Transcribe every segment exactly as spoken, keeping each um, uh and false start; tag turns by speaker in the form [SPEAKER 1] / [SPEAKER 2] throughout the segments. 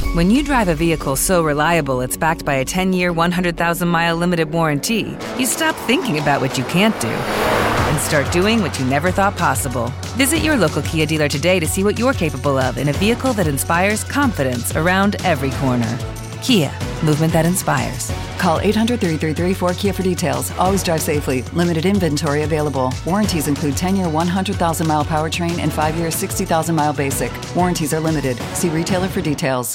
[SPEAKER 1] When you drive a vehicle so reliable it's backed by a ten-year, one hundred thousand mile limited warranty, you stop thinking about what you can't do and start doing what you never thought possible. Visit your local Kia dealer today to see what you're capable of in a vehicle that inspires confidence around every corner. Kia, movement that inspires.
[SPEAKER 2] Call eight hundred, three three three, four K I A for details. Always drive safely. Limited inventory available. Warranties include ten-year, one hundred thousand mile powertrain and five-year, sixty thousand mile basic. Warranties are limited. See retailer for details.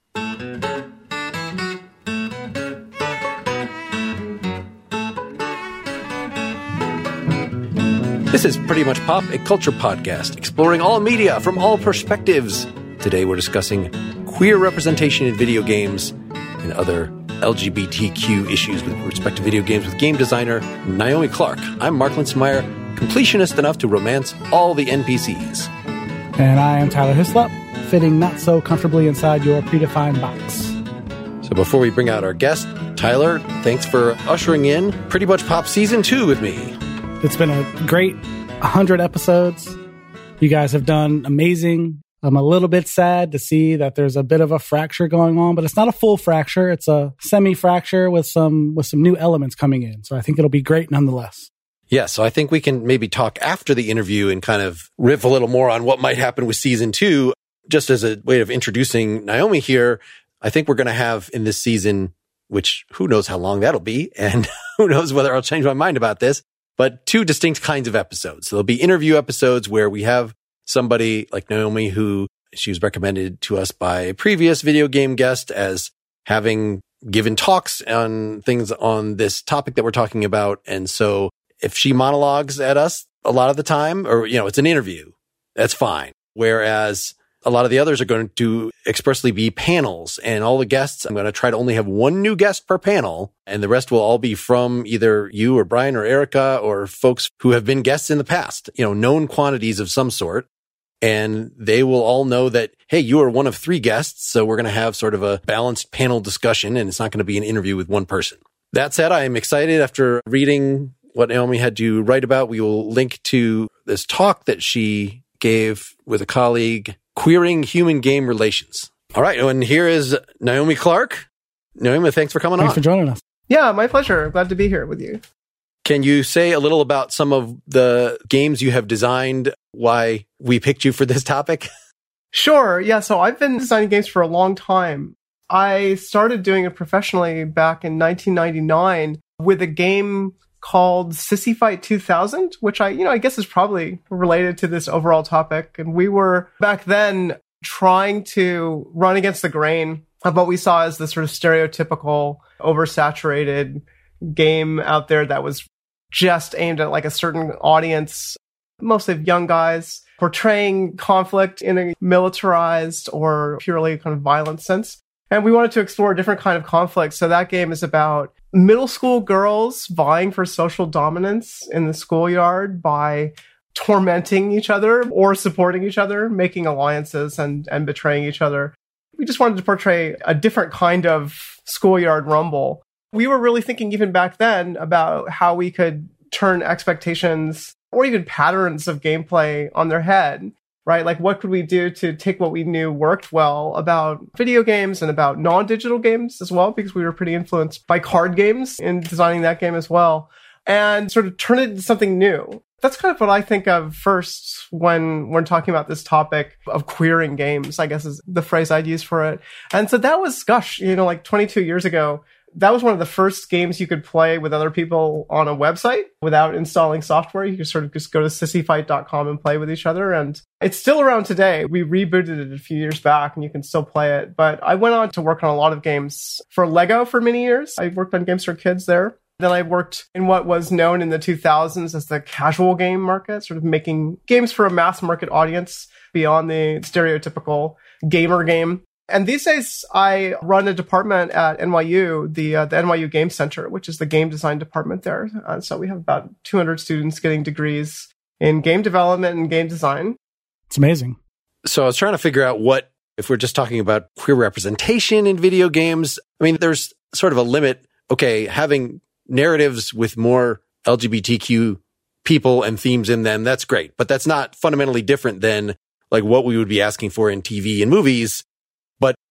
[SPEAKER 3] This is Pretty Much Pop, a culture podcast exploring all media from all perspectives. Today we're discussing queer representation in video games and other L G B T Q issues with respect to video games with game designer Naomi Clark. I'm Mark Linsenmeyer, completionist enough to romance all the N P Cs.
[SPEAKER 4] And I am Tyler Hislop, fitting not so comfortably inside your predefined box.
[SPEAKER 3] So before we bring out our guest, Tyler, thanks for ushering in Pretty Much Pop Season two with me.
[SPEAKER 4] It's been a great one hundred episodes. You guys have done amazing. I'm a little bit sad to see that there's a bit of a fracture going on, but it's not a full fracture. It's a semi-fracture with some with some new elements coming in. So I think it'll be great nonetheless.
[SPEAKER 3] Yeah, so I think we can maybe talk after the interview and kind of riff a little more on what might happen with season two. Just as a way of introducing Naomi here, I think we're going to have in this season, which who knows how long that'll be, and who knows whether I'll change my mind about this, but two distinct kinds of episodes. So there'll be interview episodes where we have somebody like Naomi who she was recommended to us by a previous video game guest as having given talks on things on this topic that we're talking about. And so if she monologues at us a lot of the time, or, you know, it's an interview, that's fine. Whereas a lot of the others are going to expressly be panels, and all the guests, I'm going to try to only have one new guest per panel, and the rest will all be from either you or Brian or Erica or folks who have been guests in the past, you know, known quantities of some sort. And they will all know that, hey, you are one of three guests, so we're going to have sort of a balanced panel discussion, and it's not going to be an interview with one person. That said, I am excited after reading what Naomi had to write about. We will link to this talk that she gave with a colleague, Queering Human Game Relations. All right, and here is Naomi Clark. Naomi, thanks for coming
[SPEAKER 4] Thanks
[SPEAKER 3] on.
[SPEAKER 4] Thanks for joining us.
[SPEAKER 5] Yeah, my pleasure. Glad to be here with you.
[SPEAKER 3] Can you say a little about some of the games you have designed, why we picked you for this topic?
[SPEAKER 5] Sure. Yeah, so I've been designing games for a long time. I started doing it professionally back in nineteen ninety-nine with a game called Sissy Fight two thousand, which I, you know, I guess is probably related to this overall topic. And we were back then trying to run against the grain of what we saw as the sort of stereotypical, oversaturated game out there that was just aimed at like a certain audience, mostly young guys, portraying conflict in a militarized or purely kind of violent sense. And we wanted to explore a different kind of conflict. So that game is about middle school girls vying for social dominance in the schoolyard by tormenting each other or supporting each other, making alliances and, and betraying each other. We just wanted to portray a different kind of schoolyard rumble. We were really thinking even back then about how we could turn expectations or even patterns of gameplay on their head, right? Like, what could we do to take what we knew worked well about video games and about non-digital games as well, because we were pretty influenced by card games in designing that game as well, and sort of turn it into something new. That's kind of what I think of first when we're talking about this topic of queering games, I guess is the phrase I'd use for it. And so that was, gosh, you know, like twenty-two years ago. That was one of the first games you could play with other people on a website without installing software. You could sort of just go to sissy fight dot com and play with each other. And it's still around today. We rebooted it a few years back and you can still play it. But I went on to work on a lot of games for Lego for many years. I worked on games for kids there. Then I worked in what was known in the two thousands as the casual game market, sort of making games for a mass market audience beyond the stereotypical gamer game. And these days, I run a department at N Y U, the uh, the N Y U Game Center, which is the game design department there. Uh, so we have about two hundred students getting degrees in game development and game design.
[SPEAKER 4] It's amazing.
[SPEAKER 3] So I was trying to figure out what, if we're just talking about queer representation in video games, I mean, there's sort of a limit. Okay, having narratives with more L G B T Q people and themes in them, that's great. But that's not fundamentally different than like what we would be asking for in T V and movies. But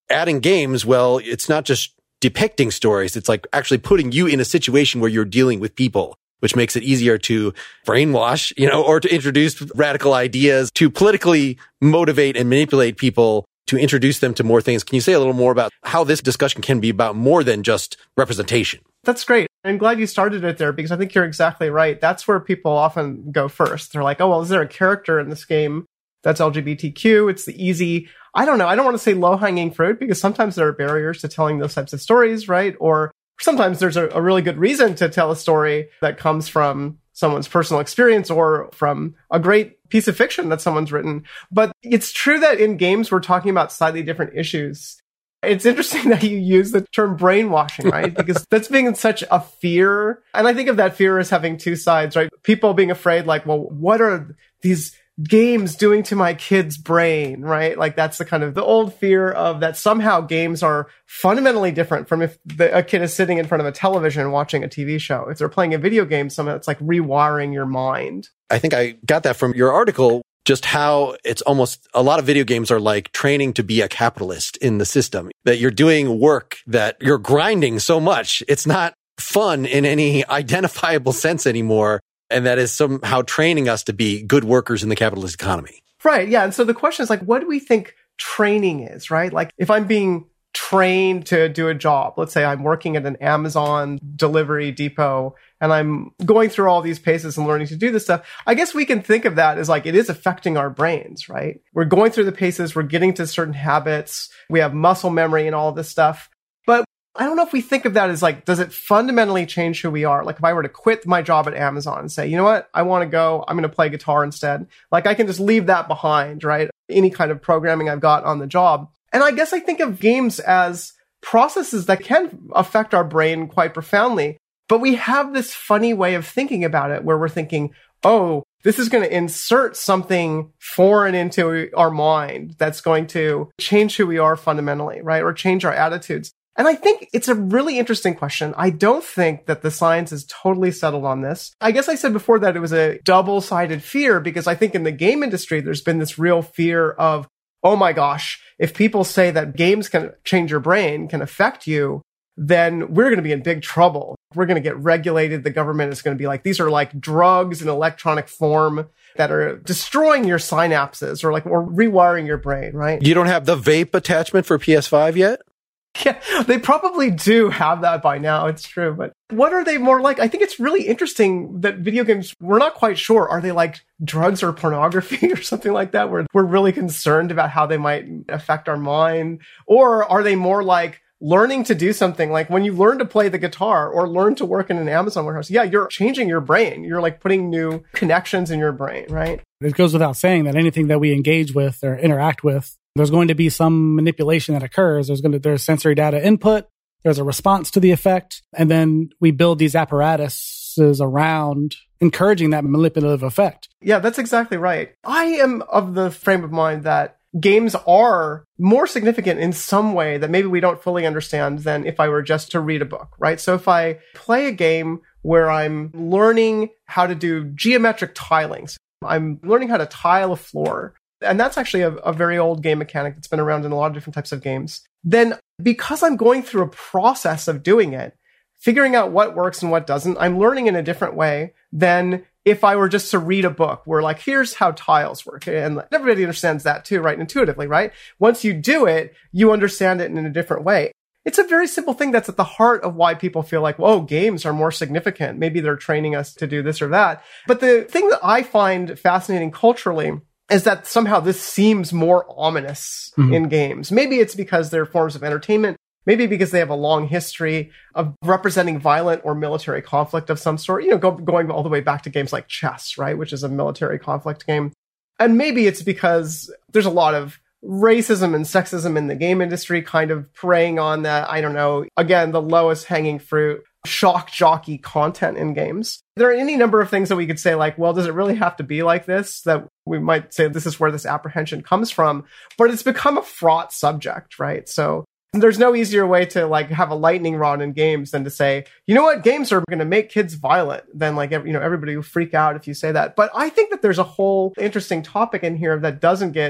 [SPEAKER 3] adding games, well, it's not just depicting stories. It's like actually putting you in a situation where you're dealing with people, which makes it easier to brainwash, you know, or to introduce radical ideas, to politically motivate and manipulate people, to introduce them to more things. Can you say a little more about how this discussion can be about more than just representation?
[SPEAKER 5] That's great. I'm glad you started it there because I think you're exactly right. That's where people often go first. They're like, oh, well, is there a character in this game that's L G B T Q? It's the easy, I don't know. I don't want to say low-hanging fruit because sometimes there are barriers to telling those types of stories, right? Or sometimes there's a, a really good reason to tell a story that comes from someone's personal experience or from a great piece of fiction that someone's written. But it's true that in games, we're talking about slightly different issues. It's interesting that you use the term brainwashing, right? Because that's being such a fear. And I think of that fear as having two sides, right? People being afraid, like, well, what are these games doing to my kid's brain, right? Like that's the kind of the old fear of that somehow games are fundamentally different from if the, a kid is sitting in front of a television watching a T V show. If they're playing a video game, somehow it's like rewiring your mind.
[SPEAKER 3] I think I got that from your article, just how it's almost a lot of video games are like training to be a capitalist in the system, that you're doing work, that you're grinding so much. It's not fun in any identifiable sense anymore. And that is somehow training us to be good workers in the capitalist economy.
[SPEAKER 5] Right. Yeah. And so the question is like, what do we think training is, right? Like if I'm being trained to do a job, let's say I'm working at an Amazon delivery depot and I'm going through all these paces and learning to do this stuff, I guess we can think of that as like it is affecting our brains, right? We're going through the paces, we're getting to certain habits, we have muscle memory and all of this stuff. But I don't know if we think of that as like, does it fundamentally change who we are? Like if I were to quit my job at Amazon and say, you know what, I want to go, I'm going to play guitar instead. Like I can just leave that behind, right? Any kind of programming I've got on the job. And I guess I think of games as processes that can affect our brain quite profoundly. But we have this funny way of thinking about it where we're thinking, oh, this is going to insert something foreign into our mind that's going to change who we are fundamentally, right? Or change our attitudes. And I think it's a really interesting question. I don't think that the science is totally settled on this. I guess I said before that it was a double-sided fear because I think in the game industry, there's been this real fear of, oh my gosh, if people say that games can change your brain, can affect you, then we're going to be in big trouble. We're going to get regulated. The government is going to be like, these are like drugs in electronic form that are destroying your synapses or like, or rewiring your brain, right?
[SPEAKER 3] You don't have the vape attachment for P S five yet?
[SPEAKER 5] Yeah, they probably do have that by now. It's true. But what are they more like? I think it's really interesting that video games, we're not quite sure. Are they like drugs or pornography or something like that? Where we're really concerned about how they might affect our mind? Or are they more like learning to do something like when you learn to play the guitar or learn to work in an Amazon warehouse? Yeah, you're changing your brain. You're like putting new connections in your brain, right?
[SPEAKER 4] It goes without saying that anything that we engage with or interact with, there's going to be some manipulation that occurs. There's going to, there's sensory data input. There's a response to the effect. And then we build these apparatuses around encouraging that manipulative effect.
[SPEAKER 5] Yeah, that's exactly right. I am of the frame of mind that games are more significant in some way that maybe we don't fully understand than if I were just to read a book, right? So if I play a game where I'm learning how to do geometric tiling, I'm learning how to tile a floor, and that's actually a, a very old game mechanic that's been around in a lot of different types of games, then because I'm going through a process of doing it, figuring out what works and what doesn't, I'm learning in a different way than if I were just to read a book where like, here's how tiles work. And everybody understands that too, right? Intuitively, right? Once you do it, you understand it in a different way. It's a very simple thing that's at the heart of why people feel like, whoa, games are more significant. Maybe they're training us to do this or that. But the thing that I find fascinating culturally is that somehow this seems more ominous mm-hmm. in games. Maybe it's because they're forms of entertainment. Maybe because they have a long history of representing violent or military conflict of some sort, you know, go, going all the way back to games like chess, right, which is a military conflict game. And maybe it's because there's a lot of racism and sexism in the game industry kind of preying on that, I don't know, again, the lowest hanging fruit, shock jockey content in games. There are any number of things that we could say like, well, does it really have to be like this? That we might say this is where this apprehension comes from, but it's become a fraught subject, right? So there's no easier way to like have a lightning rod in games than to say, you know what, games are going to make kids violent. Then like, you know, everybody will freak out if you say that. But I think that there's a whole interesting topic in here that doesn't get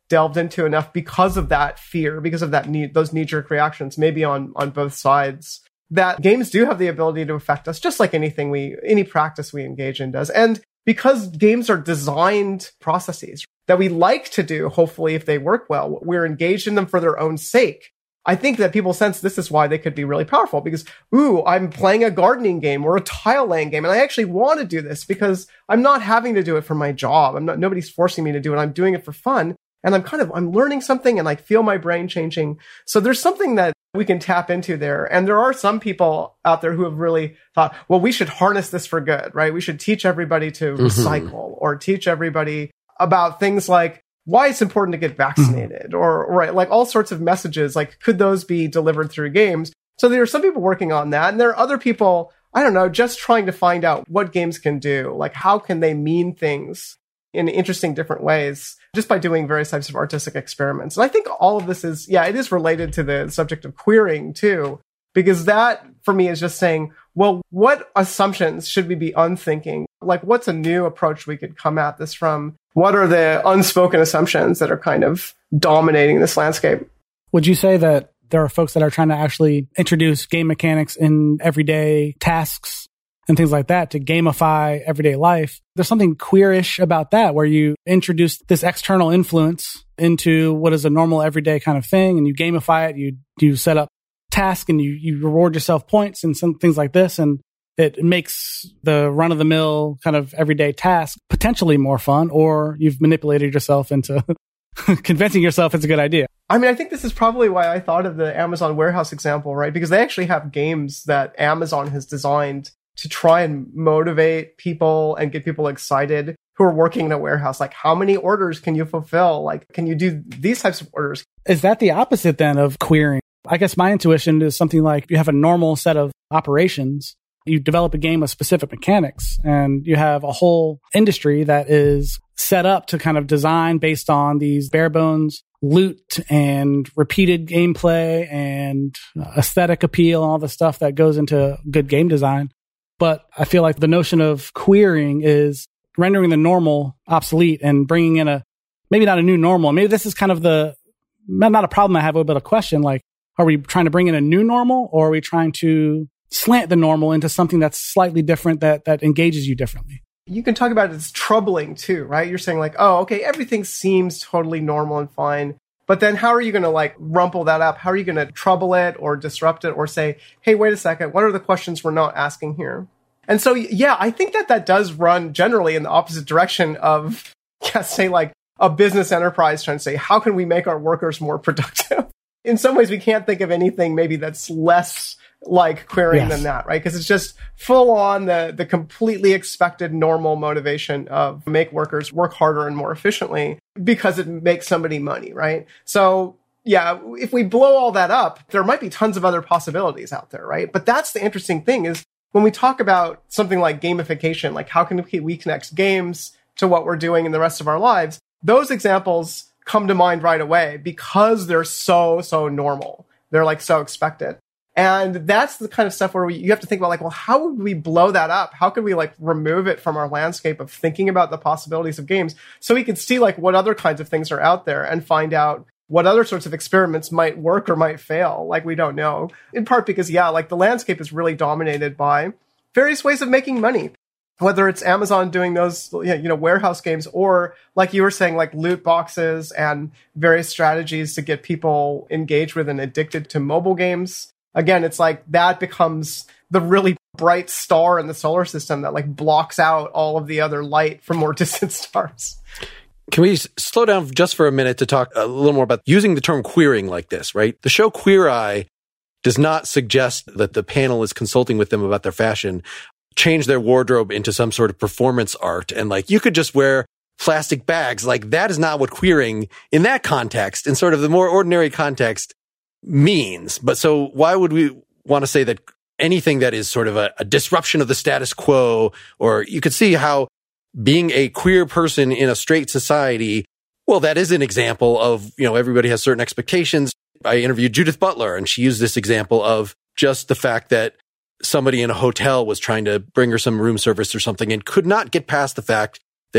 [SPEAKER 5] delved into enough because of that fear, because of that need, those knee-jerk reactions, maybe on, on both sides, that games do have the ability to affect us, just like anything we, any practice we engage in does. And because games are designed processes that we like to do, hopefully, if they work well, we're engaged in them for their own sake. I think that people sense this is why they could be really powerful because, ooh, I'm playing a gardening game or a tile laying game, and I actually want to do this because I'm not having to do it for my job. I'm not, nobody's forcing me to do it. I'm doing it for fun. And I'm kind of, I'm learning something and I feel my brain changing. So there's something that we can tap into there. And there are some people out there who have really thought, well, we should harness this for good, right? We should teach everybody to mm-hmm. recycle or teach everybody about things like why it's important to get vaccinated mm-hmm. or, right, like all sorts of messages. Like, could those be delivered through games? So there are some people working on that. And there are other people, I don't know, just trying to find out what games can do. Like, how can they mean things in interesting different ways just by doing various types of artistic experiments. And I think all of this is, yeah, it is related to the subject of querying too, because that for me is just saying, well, what assumptions should we be unthinking? Like, what's a new approach we could come at this from? What are the unspoken assumptions that are kind of dominating this landscape?
[SPEAKER 4] Would you say that there are folks that are trying to actually introduce game mechanics in everyday tasks and things like that to gamify everyday life? There's something queerish about that, where you introduce this external influence into what is a normal everyday kind of thing, and you gamify it. You you set up tasks and you you reward yourself points and some things like this, and it makes the run of the mill kind of everyday task potentially more fun, or you've manipulated yourself into convincing yourself it's a good idea.
[SPEAKER 5] I mean, I think this is probably why I thought of the Amazon warehouse example, right? Because they actually have games that Amazon has designed to try and motivate people and get people excited who are working in a warehouse. Like, how many orders can you fulfill? Like, can you do these types of orders?
[SPEAKER 4] Is that the opposite then of querying? I guess my intuition is something like you have a normal set of operations. You develop a game with specific mechanics, and you have a whole industry that is set up to kind of design based on these bare bones loot and repeated gameplay and aesthetic appeal and all the stuff that goes into good game design. But I feel like the notion of querying is rendering the normal obsolete and bringing in a, maybe not a new normal. Maybe this is kind of the, not a problem I have, but a question. Like, are we trying to bring in a new normal, or are we trying to slant the normal into something that's slightly different, that that engages you differently?
[SPEAKER 5] You can talk about it as troubling too, right? You're saying like, oh, okay, everything seems totally normal and fine. But then how are you going to like rumple that up? How are you going to trouble it or disrupt it or say, hey, wait a second, what are the questions we're not asking here? And so, yeah, I think that that does run generally in the opposite direction of, yeah, say like a business enterprise trying to say, how can we make our workers more productive? In some ways, we can't think of anything maybe that's less like querying yes. than that, right? Because it's just full on the, the completely expected normal motivation of make workers work harder and more efficiently because it makes somebody money, right? So yeah, if we blow all that up, there might be tons of other possibilities out there, right? But that's the interesting thing is when we talk about something like gamification, like how can we connect games to what we're doing in the rest of our lives, those examples come to mind right away because they're so, so normal. They're like so expected. And that's the kind of stuff where we, you have to think about like, well, how would we blow that up? How could we like remove it from our landscape of thinking about the possibilities of games so we can see like what other kinds of things are out there and find out what other sorts of experiments might work or might fail? Like, we don't know. In part because, yeah, like the landscape is really dominated by various ways of making money. Whether it's Amazon doing those, you know, warehouse games, or like you were saying, like loot boxes and various strategies to get people engaged with and addicted to mobile games. Again, it's like that becomes the really bright star in the solar system that like blocks out all of the other light from more distant stars.
[SPEAKER 3] Can we slow down just for a minute to talk a little more about using the term querying like this, right? The show Queer Eye does not suggest that the panel is consulting with them about their fashion, change their wardrobe into some sort of performance art. And like, you could just wear plastic bags. Like, that is not what querying in that context, in sort of the more ordinary context, means. But so why would we want to say that anything that is sort of a, a disruption of the status quo, or you could see how being a queer person in a straight society, well, that is an example of, you know, everybody has certain expectations. I interviewed Judith Butler, and she used this example of just the fact that somebody in a hotel was trying to bring her some room service or something and could not get past the fact that she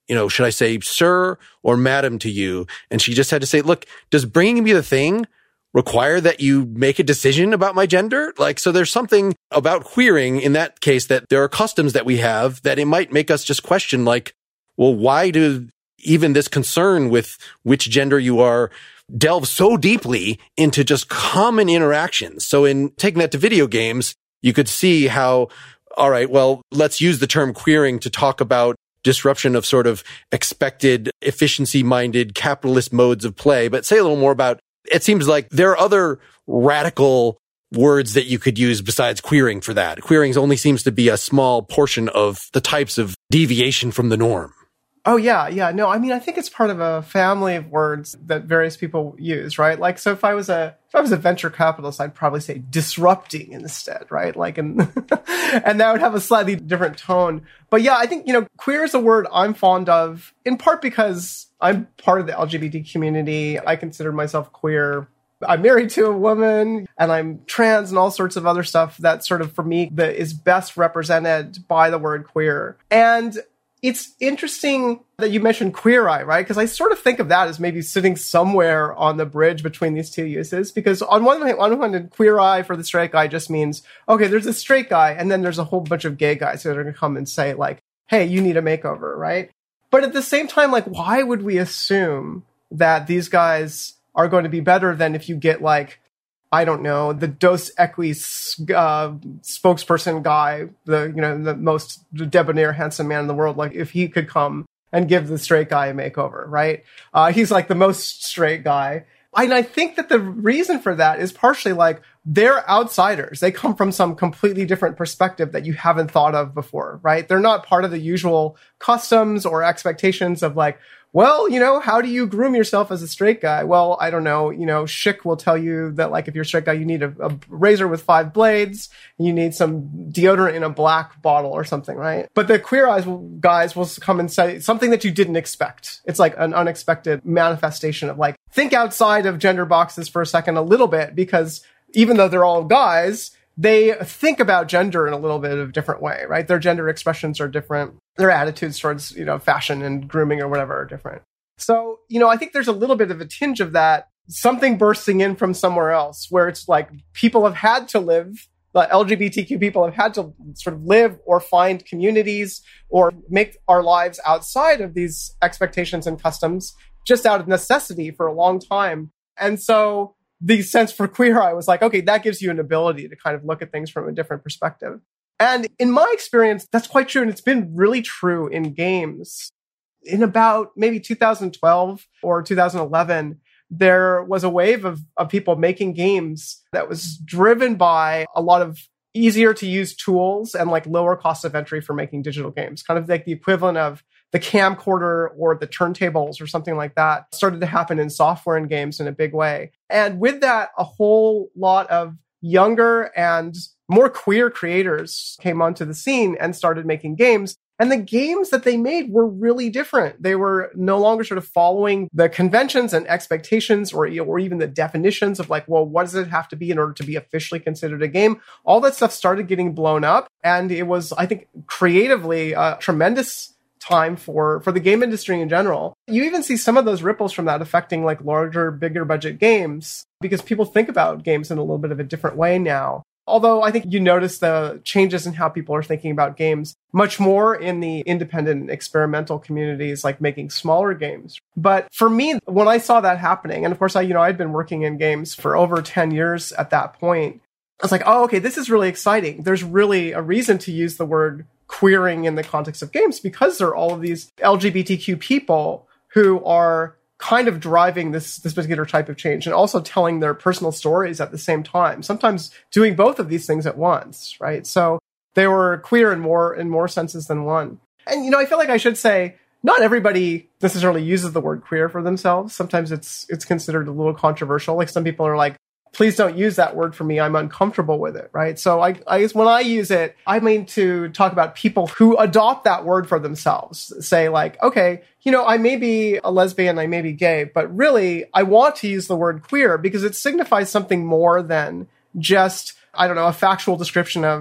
[SPEAKER 3] you know, should I say sir or madam to you? And she just had to say, look, does bringing me the thing require that you make a decision about my gender? Like, so there's something about queering in that case that there are customs that we have that it might make us just question, like, well, why do even this concern with which gender you are delve so deeply into just common interactions? So in taking that to video games, you could see how, all right, well, let's use the term queering to talk about disruption of sort of expected efficiency-minded capitalist modes of play, but say a little more about, it seems like there are other radical words that you could use besides queering for that. Queering only seems to be a small portion of the types of deviation from the norm.
[SPEAKER 5] Oh, yeah, yeah. No, I mean, I think it's part of a family of words that various people use, right? Like, so if I was a if I was a venture capitalist, I'd probably say disrupting instead, right? Like, and and that would have a slightly different tone. But yeah, I think, you know, queer is a word I'm fond of, in part because I'm part of the L G B T community. I consider myself queer. I'm married to a woman and I'm trans and all sorts of other stuff that sort of, for me, that is best represented by the word queer. And it's interesting that you mentioned Queer Eye, right? Because I sort of think of that as maybe sitting somewhere on the bridge between these two uses. Because on one hand, on one hand, Queer Eye for the straight guy just means, okay, there's a straight guy, and then there's a whole bunch of gay guys that are going to come and say, like, hey, you need a makeover, right? But at the same time, like, why would we assume that these guys are going to be better than if you get, like, I don't know, the Dos Equis uh, spokesperson guy, the, you know, the most debonair, handsome man in the world, like if he could come and give the straight guy a makeover, right? Uh, he's like the most straight guy. And I think that the reason for that is partially like they're outsiders. They come from some completely different perspective that you haven't thought of before, right? They're not part of the usual customs or expectations of like, well, you know, how do you groom yourself as a straight guy? Well, I don't know. You know, Schick will tell you that, like, if you're a straight guy, you need a, a razor with five blades, and you need some deodorant in a black bottle or something, right? But the Queer Eyes will, guys will come and say something that you didn't expect. It's like an unexpected manifestation of, like, think outside of gender boxes for a second a little bit, because even though they're all guys, they think about gender in a little bit of a different way, right? Their gender expressions are different. Their attitudes towards, you know, fashion and grooming or whatever are different. So, you know, I think there's a little bit of a tinge of that, something bursting in from somewhere else, where it's like people have had to live, the L G B T Q people have had to sort of live or find communities or make our lives outside of these expectations and customs just out of necessity for a long time. And so the sense for Queer Eye was like, okay, that gives you an ability to kind of look at things from a different perspective. And in my experience, that's quite true. And it's been really true in games. In about maybe two thousand twelve or two thousand eleven, there was a wave of, of people making games that was driven by a lot of easier to use tools and like lower cost of entry for making digital games, kind of like the equivalent of the camcorder or the turntables or something like that started to happen in software and games in a big way. And with that, a whole lot of younger and more queer creators came onto the scene and started making games. And the games that they made were really different. They were no longer sort of following the conventions and expectations or, or even the definitions of like, well, what does it have to be in order to be officially considered a game? All that stuff started getting blown up. And it was, I think, creatively a tremendous time for, for the game industry in general. You even see some of those ripples from that affecting like larger, bigger budget games because people think about games in a little bit of a different way now. Although I think you notice the changes in how people are thinking about games much more in the independent experimental communities, like making smaller games. But for me, when I saw that happening, and of course, I, you know, I'd been working in games for over ten years at that point, I was like, oh, okay, this is really exciting. There's really a reason to use the word queering in the context of games because there are all of these L G B T Q people who are kind of driving this, this particular type of change and also telling their personal stories at the same time, sometimes doing both of these things at once, right? So they were queer in more, in more senses than one. And, you know, I feel like I should say, not everybody necessarily uses the word queer for themselves. Sometimes it's, it's considered a little controversial. Like some people are like, please don't use that word for me. I'm uncomfortable with it, right? So I, I guess when I use it, I mean to talk about people who adopt that word for themselves. Say like, okay, you know, I may be a lesbian, I may be gay, but really I want to use the word queer because it signifies something more than just, I don't know, a factual description of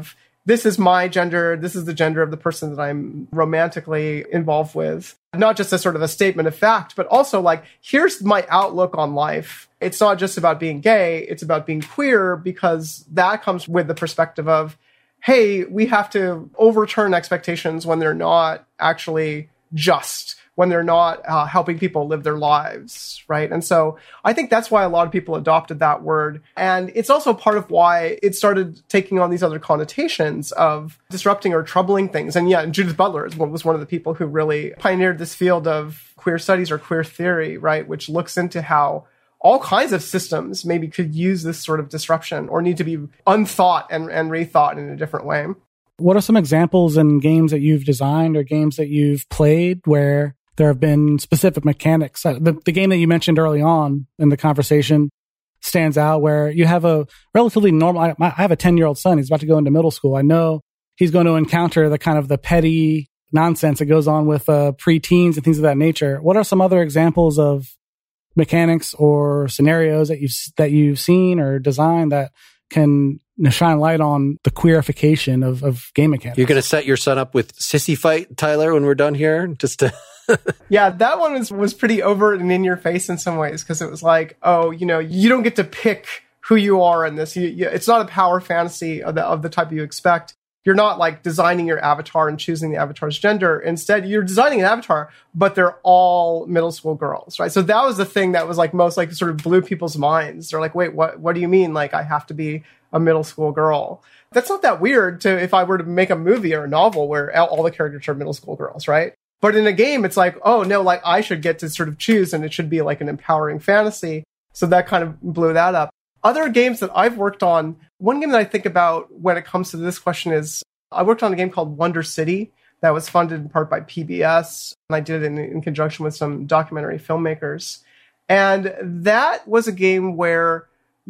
[SPEAKER 5] this is my gender, this is the gender of the person that I'm romantically involved with. Not just as sort of a statement of fact, but also like, here's my outlook on life. It's not just about being gay, it's about being queer, because that comes with the perspective of, hey, we have to overturn expectations when they're not actually just, when they're not uh, helping people live their lives, right? And so I think that's why a lot of people adopted that word. And it's also part of why it started taking on these other connotations of disrupting or troubling things. And yeah, Judith Butler was one of the people who really pioneered this field of queer studies or queer theory, right? Which looks into how all kinds of systems maybe could use this sort of disruption or need to be unthought and, and rethought in a different way.
[SPEAKER 4] What are some examples in games that you've designed or games that you've played where there have been specific mechanics? The, the game that you mentioned early on in the conversation stands out where you have a relatively normal, I, I have a ten-year-old son. He's about to go into middle school. I know he's going to encounter the kind of the petty nonsense that goes on with uh, preteens and things of that nature. What are some other examples of mechanics or scenarios that you've, that you've seen or designed that can shine light on the queerification of, of game mechanics?
[SPEAKER 3] You're going to set your son up with Sissy Fight, Tyler, when we're done here? Just to...
[SPEAKER 5] Yeah, that one was, was pretty overt and in your face in some ways, because it was like, oh, you know, you don't get to pick who you are in this. You, you, it's not a power fantasy of the, of the type you expect. You're not like designing your avatar and choosing the avatar's gender. Instead, you're designing an avatar, but they're all middle school girls, right? So that was the thing that was like most like sort of blew people's minds. They're like, wait, what, what do you mean? Like I have to be a middle school girl? That's not that weird to if I were to make a movie or a novel where all the characters are middle school girls, right? But in a game, it's like, oh no, like I should get to sort of choose, and it should be like an empowering fantasy. So that kind of blew that up. Other games that I've worked on, one game that I think about when it comes to this question is, I worked on a game called Wonder City that was funded in part by P B S, and I did it in, in conjunction with some documentary filmmakers. And that was a game where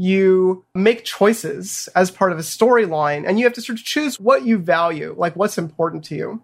[SPEAKER 5] you make choices as part of a storyline, and you have to sort of choose what you value, like what's important to you.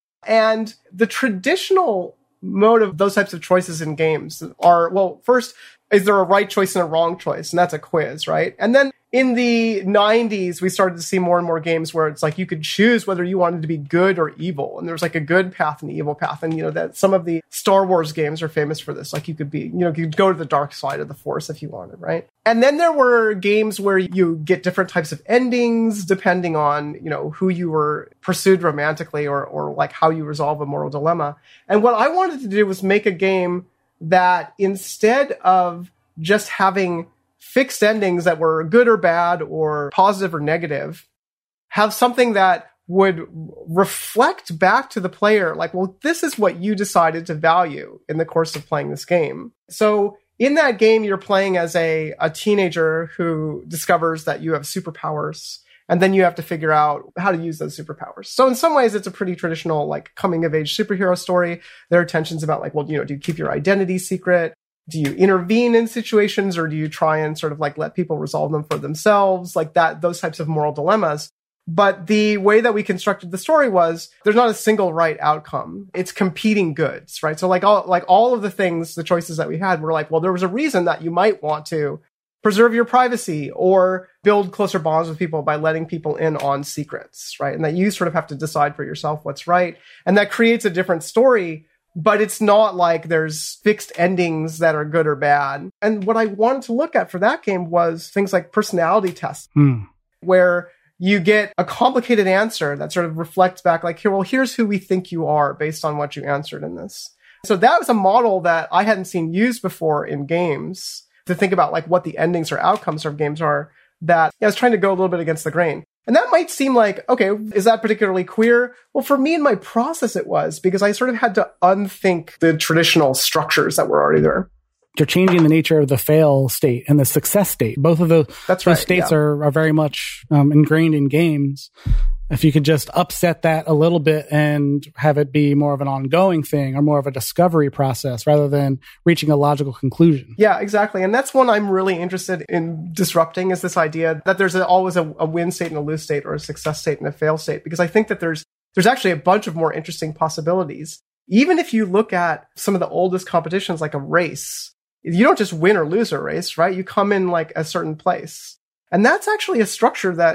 [SPEAKER 5] And the traditional mode of those types of choices in games are, well, first, is there a right choice and a wrong choice? And that's a quiz, right? And then in the nineties, we started to see more and more games where it's like you could choose whether you wanted to be good or evil. And there's like a good path and an evil path. And, you know, that some of the Star Wars games are famous for this. Like you could be, you know, you could go to the dark side of the Force if you wanted, right? And then there were games where you get different types of endings depending on, you know, who you were pursued romantically or, or like how you resolve a moral dilemma. And what I wanted to do was make a game that instead of just having fixed endings that were good or bad or positive or negative, have something that would reflect back to the player like, well, this is what you decided to value in the course of playing this game. So in that game, you're playing as a, a teenager who discovers that you have superpowers, and then you have to figure out how to use those superpowers. So in some ways, it's a pretty traditional, like, coming-of-age superhero story. There are tensions about, like, well, you know, do you keep your identity secret? Do you intervene in situations, or do you try and sort of, like, let people resolve them for themselves? Like that, those types of moral dilemmas. But the way that we constructed the story was there's not a single right outcome. It's competing goods, right? So like all, like all of the things, the choices that we had were like, well, there was a reason that you might want to preserve your privacy or build closer bonds with people by letting people in on secrets, right? And that you sort of have to decide for yourself what's right. And that creates a different story, but it's not like there's fixed endings that are good or bad. And what I wanted to look at for that game was things like personality tests, mm. where you get a complicated answer that sort of reflects back like, here, well, here's who we think you are based on what you answered in this. So that was a model that I hadn't seen used before in games, to think about like what the endings or outcomes of games are, that I was trying to go a little bit against the grain. And that might seem like, okay, is that particularly queer? Well, for me in my process, it was, because I sort of had to unthink the traditional structures that were already there.
[SPEAKER 4] You're changing the nature of the fail state and the success state. Both of the,
[SPEAKER 5] That's
[SPEAKER 4] those
[SPEAKER 5] right,
[SPEAKER 4] states
[SPEAKER 5] yeah.
[SPEAKER 4] are, are very much um, ingrained in games. If you could just upset that a little bit and have it be more of an ongoing thing or more of a discovery process rather than reaching a logical conclusion.
[SPEAKER 5] Yeah, exactly. And that's one I'm really interested in disrupting, is this idea that there's a, always a, a win state and a lose state, or a success state and a fail state, because I think that there's there's actually a bunch of more interesting possibilities. Even if you look at some of the oldest competitions, like a race, you don't just win or lose a race, right? You come in like a certain place. And that's actually a structure that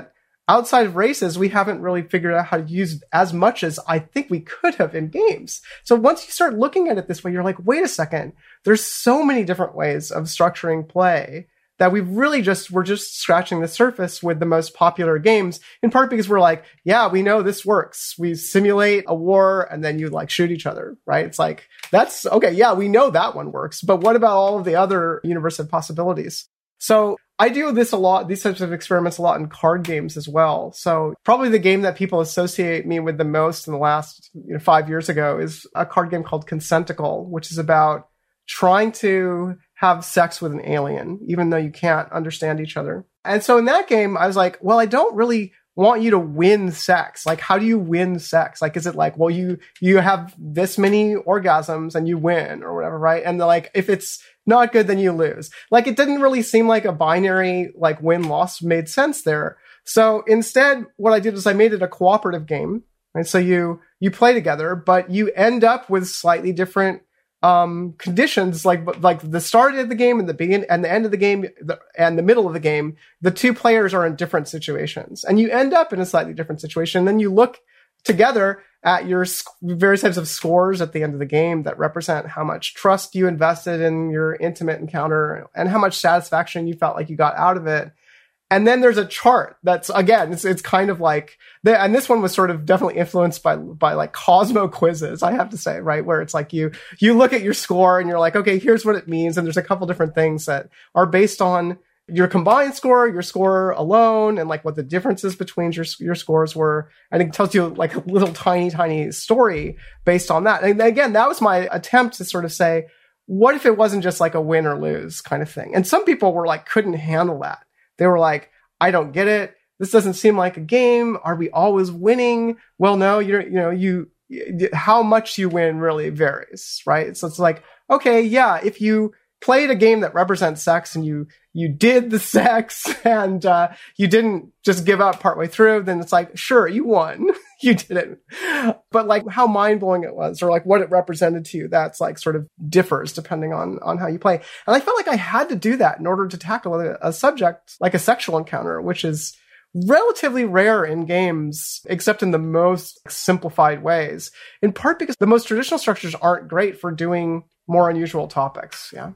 [SPEAKER 5] outside of races, we haven't really figured out how to use as much as I think we could have in games. So once you start looking at it this way, you're like, wait a second, there's so many different ways of structuring play that we've really just, we're just scratching the surface with the most popular games, in part because we're like, yeah, we know this works. We simulate a war and then you like shoot each other, right? It's like, that's okay. Yeah, we know that one works, but what about all of the other universe of possibilities? So I do this a lot, these types of experiments a lot in card games as well. So probably the game that people associate me with the most in the last you know, five years ago is a card game called Consenticle, which is about trying to have sex with an alien, even though you can't understand each other. And so in that game, I was like, well, I don't really want you to win sex. Like, how do you win sex? Like, is it like, well, you, you have this many orgasms and you win or whatever, right? And they're like, if it's not good, then you lose. Like, it didn't really seem like a binary, like win-loss made sense there. So instead, what I did is I made it a cooperative game, right? So you, you play together, but you end up with slightly different um, conditions, like, like the start of the game and the begin and the end of the game the, and the middle of the game, the two players are in different situations and you end up in a slightly different situation. Then you look together at your sc- various types of scores at the end of the game that represent how much trust you invested in your intimate encounter and how much satisfaction you felt like you got out of it. And then there's a chart that's, again, it's, it's kind of like, the, and this one was sort of definitely influenced by, by like Cosmo quizzes, I have to say, right? Where it's like you, you look at your score and you're like, okay, here's what it means. And there's a couple different things that are based on your combined score, your score alone, and like what the differences between your, your scores were. And it tells you like a little tiny, tiny story based on that. And again, that was my attempt to sort of say, what if it wasn't just like a win or lose kind of thing? And some people were like, couldn't handle that. They were like, I don't get it. This doesn't seem like a game. Are we always winning? Well, no, you're, you know, you, how much you win really varies, right? So it's like, okay, yeah, if you played a game that represents sex and you, you did the sex and, uh, you didn't just give up partway through, then it's like, sure, you won. You did it. But like how mind blowing it was or like what it represented to you, that's like sort of differs depending on, on how you play. And I felt like I had to do that in order to tackle a, a subject like a sexual encounter, which is relatively rare in games, except in the most simplified ways, in part because the most traditional structures aren't great for doing more unusual topics. Yeah.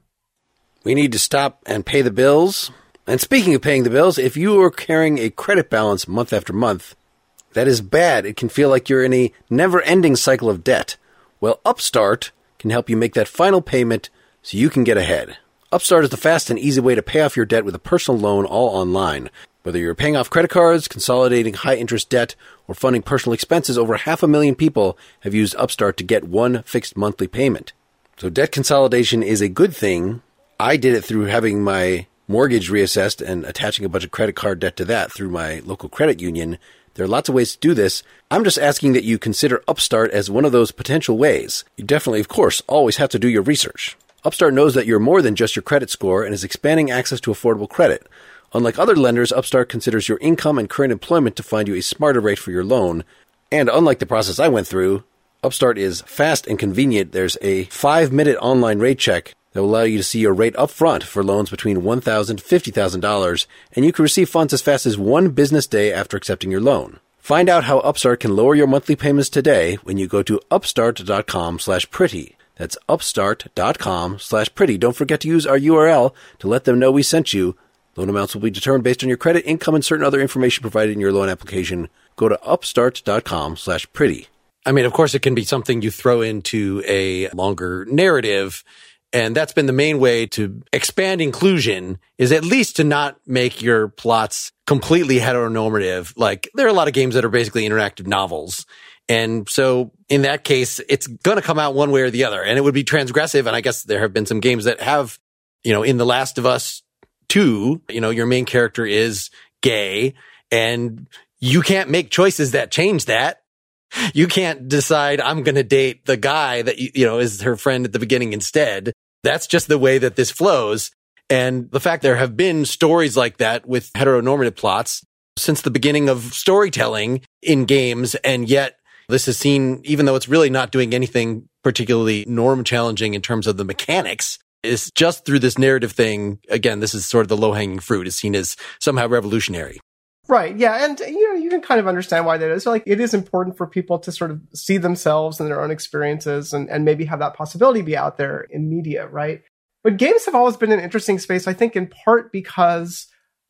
[SPEAKER 3] We need to stop and pay the bills. And speaking of paying the bills, if you are carrying a credit balance month after month, that is bad. It can feel like you're in a never-ending cycle of debt. Well, Upstart can help you make that final payment so you can get ahead. Upstart is the fast and easy way to pay off your debt with a personal loan all online. Whether you're paying off credit cards, consolidating high-interest debt, or funding personal expenses, over half a million people have used Upstart to get one fixed monthly payment. So debt consolidation is a good thing. I did it through having my mortgage reassessed and attaching a bunch of credit card debt to that through my local credit union. There are lots of ways to do this. I'm just asking that you consider Upstart as one of those potential ways. You definitely, of course, always have to do your research. Upstart knows that you're more than just your credit score and is expanding access to affordable credit. Unlike other lenders, Upstart considers your income and current employment to find you a smarter rate for your loan. And unlike the process I went through, Upstart is fast and convenient. There's a five-minute online rate check that will allow you to see your rate up front for loans between one thousand dollars and fifty thousand dollars, and you can receive funds as fast as one business day after accepting your loan. Find out how Upstart can lower your monthly payments today when you go to upstart.com slash pretty. That's upstart.com slash pretty. Don't forget to use our U R L to let them know we sent you. Loan amounts will be determined based on your credit, income, and certain other information provided in your loan application. Go to upstart.com slash pretty.
[SPEAKER 6] I mean, of course, it can be something you throw into a longer narrative. And that's been the main way to expand inclusion, is at least to not make your plots completely heteronormative. Like, there are a lot of games that are basically interactive novels. And so in that case, it's going to come out one way or the other, and it would be transgressive. And I guess there have been some games that have, you know, in The Last of Us two, you know, your main character is gay, and you can't make choices that change that. You can't decide, I'm going to date the guy that, you know, is her friend at the beginning instead. That's just the way that this flows. And the fact there have been stories like that with heteronormative plots since the beginning of storytelling in games. And yet this is seen, even though it's really not doing anything particularly norm challenging in terms of the mechanics, is just through this narrative thing. Again, this is sort of the low hanging fruit, is seen as somehow revolutionary.
[SPEAKER 5] Right. Yeah. And, you know, you can kind of understand why that is. So, like, it is important for people to sort of see themselves and their own experiences and, and maybe have that possibility be out there in media, right? But games have always been an interesting space, I think, in part because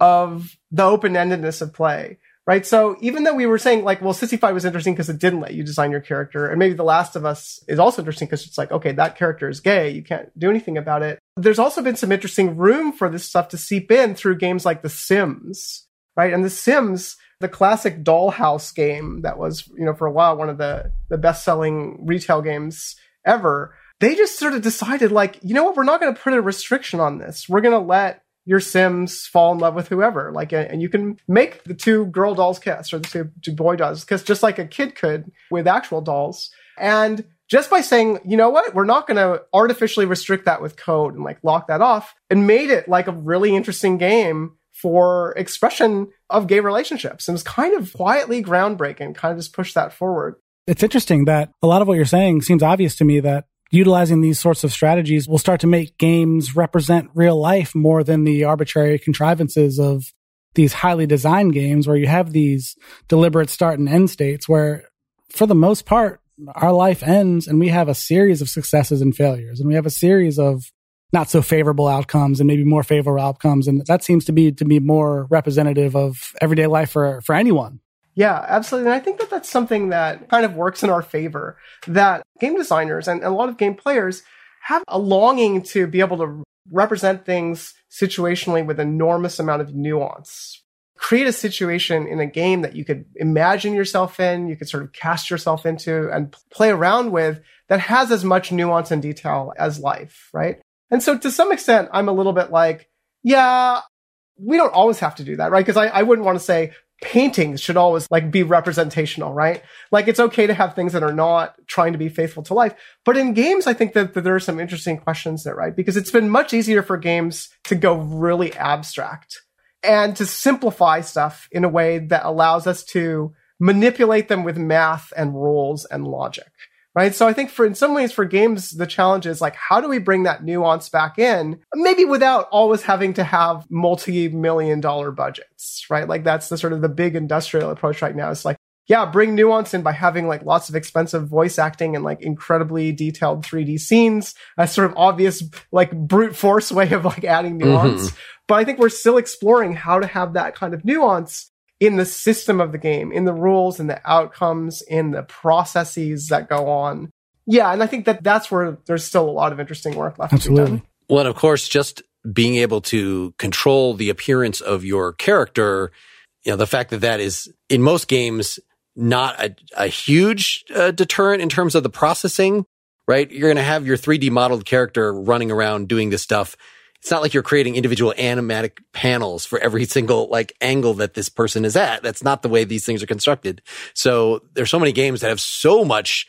[SPEAKER 5] of the open-endedness of play, right? So even though we were saying, like, well, Sissy Fight was interesting because it didn't let you design your character, and maybe The Last of Us is also interesting because it's like, okay, that character is gay, you can't do anything about it. There's also been some interesting room for this stuff to seep in through games like The Sims, right? And The Sims, the classic dollhouse game that was, you know, for a while, one of the, the best-selling retail games ever, they just sort of decided, like, you know what, we're not going to put a restriction on this. We're going to let your Sims fall in love with whoever, like, and you can make the two girl dolls kiss or the two, two boy dolls kiss just like a kid could with actual dolls. And just by saying, you know what, we're not going to artificially restrict that with code and like lock that off, and made it like a really interesting game for expression of gay relationships. And it was kind of quietly groundbreaking, kind of just pushed that forward.
[SPEAKER 4] It's interesting that a lot of what you're saying seems obvious to me, that utilizing these sorts of strategies will start to make games represent real life more than the arbitrary contrivances of these highly designed games where you have these deliberate start and end states where, for the most part, our life ends and we have a series of successes and failures, and we have a series of not so favorable outcomes and maybe more favorable outcomes. And that seems to be to be more representative of everyday life for, for anyone.
[SPEAKER 5] Yeah, absolutely. And I think that that's something that kind of works in our favor, that game designers and a lot of game players have a longing to be able to represent things situationally with enormous amount of nuance. Create a situation in a game that you could imagine yourself in, you could sort of cast yourself into and play around with, that has as much nuance and detail as life, right? And so to some extent, I'm a little bit like, yeah, we don't always have to do that, right? Because I, I wouldn't want to say, paintings should always like be representational, right? Like, it's okay to have things that are not trying to be faithful to life. But in games, I think that, that there are some interesting questions there, right? Because it's been much easier for games to go really abstract and to simplify stuff in a way that allows us to manipulate them with math and rules and logic, right? So I think for, in some ways for games, the challenge is like, how do we bring that nuance back in? Maybe without always having to have multi-million dollar budgets, right? Like, that's the sort of the big industrial approach right now. It's like, yeah, bring nuance in by having like lots of expensive voice acting and like incredibly detailed three D scenes, a sort of obvious like brute force way of like adding nuance. Mm-hmm. But I think we're still exploring how to have that kind of nuance in the system of the game, in the rules, in the outcomes, in the processes that go on. Yeah, and I think that that's where there's still a lot of interesting work left
[SPEAKER 4] Absolutely.
[SPEAKER 5] to be done.
[SPEAKER 6] Well, and of course, just being able to control the appearance of your character, you know, the fact that that is, in most games, not a, a huge uh, deterrent in terms of the processing, right? You're going to have your three D modeled character running around doing this stuff. It's not like you're creating individual animatic panels for every single like angle that this person is at. That's not the way these things are constructed. So there's so many games that have so much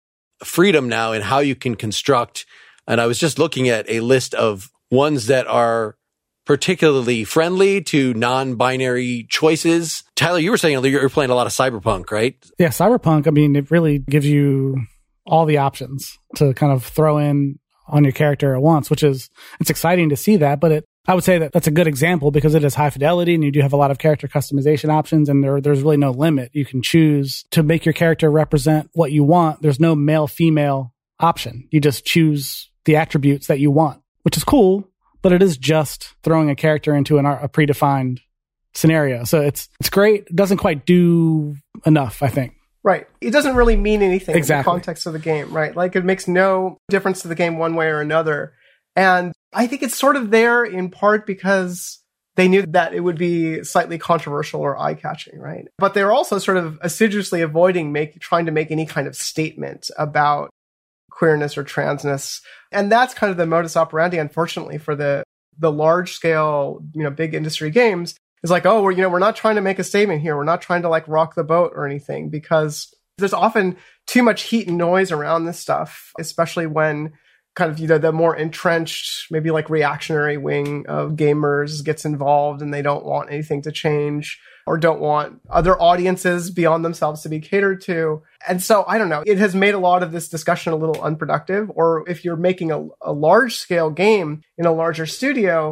[SPEAKER 6] freedom now in how you can construct. And I was just looking at a list of ones that are particularly friendly to non-binary choices. Tyler, you were saying you're playing a lot of Cyberpunk, right?
[SPEAKER 4] Yeah, Cyberpunk, I mean, it really gives you all the options to kind of throw in on your character at once, which is, it's exciting to see that, but it, I would say that that's a good example because it is high fidelity and you do have a lot of character customization options, and there, there's really no limit. You can choose to make your character represent what you want. There's no male-female option. You just choose the attributes that you want, which is cool, but it is just throwing a character into an, a predefined scenario. So it's, it's great. It doesn't quite do enough, I think.
[SPEAKER 5] Right. It doesn't really mean anything
[SPEAKER 4] exactly.
[SPEAKER 5] in the context of the game, right? Like, it makes no difference to the game one way or another. And I think it's sort of there in part because they knew that it would be slightly controversial or eye-catching, right? But they're also sort of assiduously avoiding make, trying to make any kind of statement about queerness or transness. And that's kind of the modus operandi, unfortunately, for the the large-scale, you know, big industry games. It's like, oh, we're, you know, we're not trying to make a statement here. We're not trying to like rock the boat or anything, because there's often too much heat and noise around this stuff, especially when kind of, you know, the more entrenched, maybe like reactionary wing of gamers gets involved and they don't want anything to change or don't want other audiences beyond themselves to be catered to. And so, I don't know, it has made a lot of this discussion a little unproductive. Or if you're making a, a large scale game in a larger studio,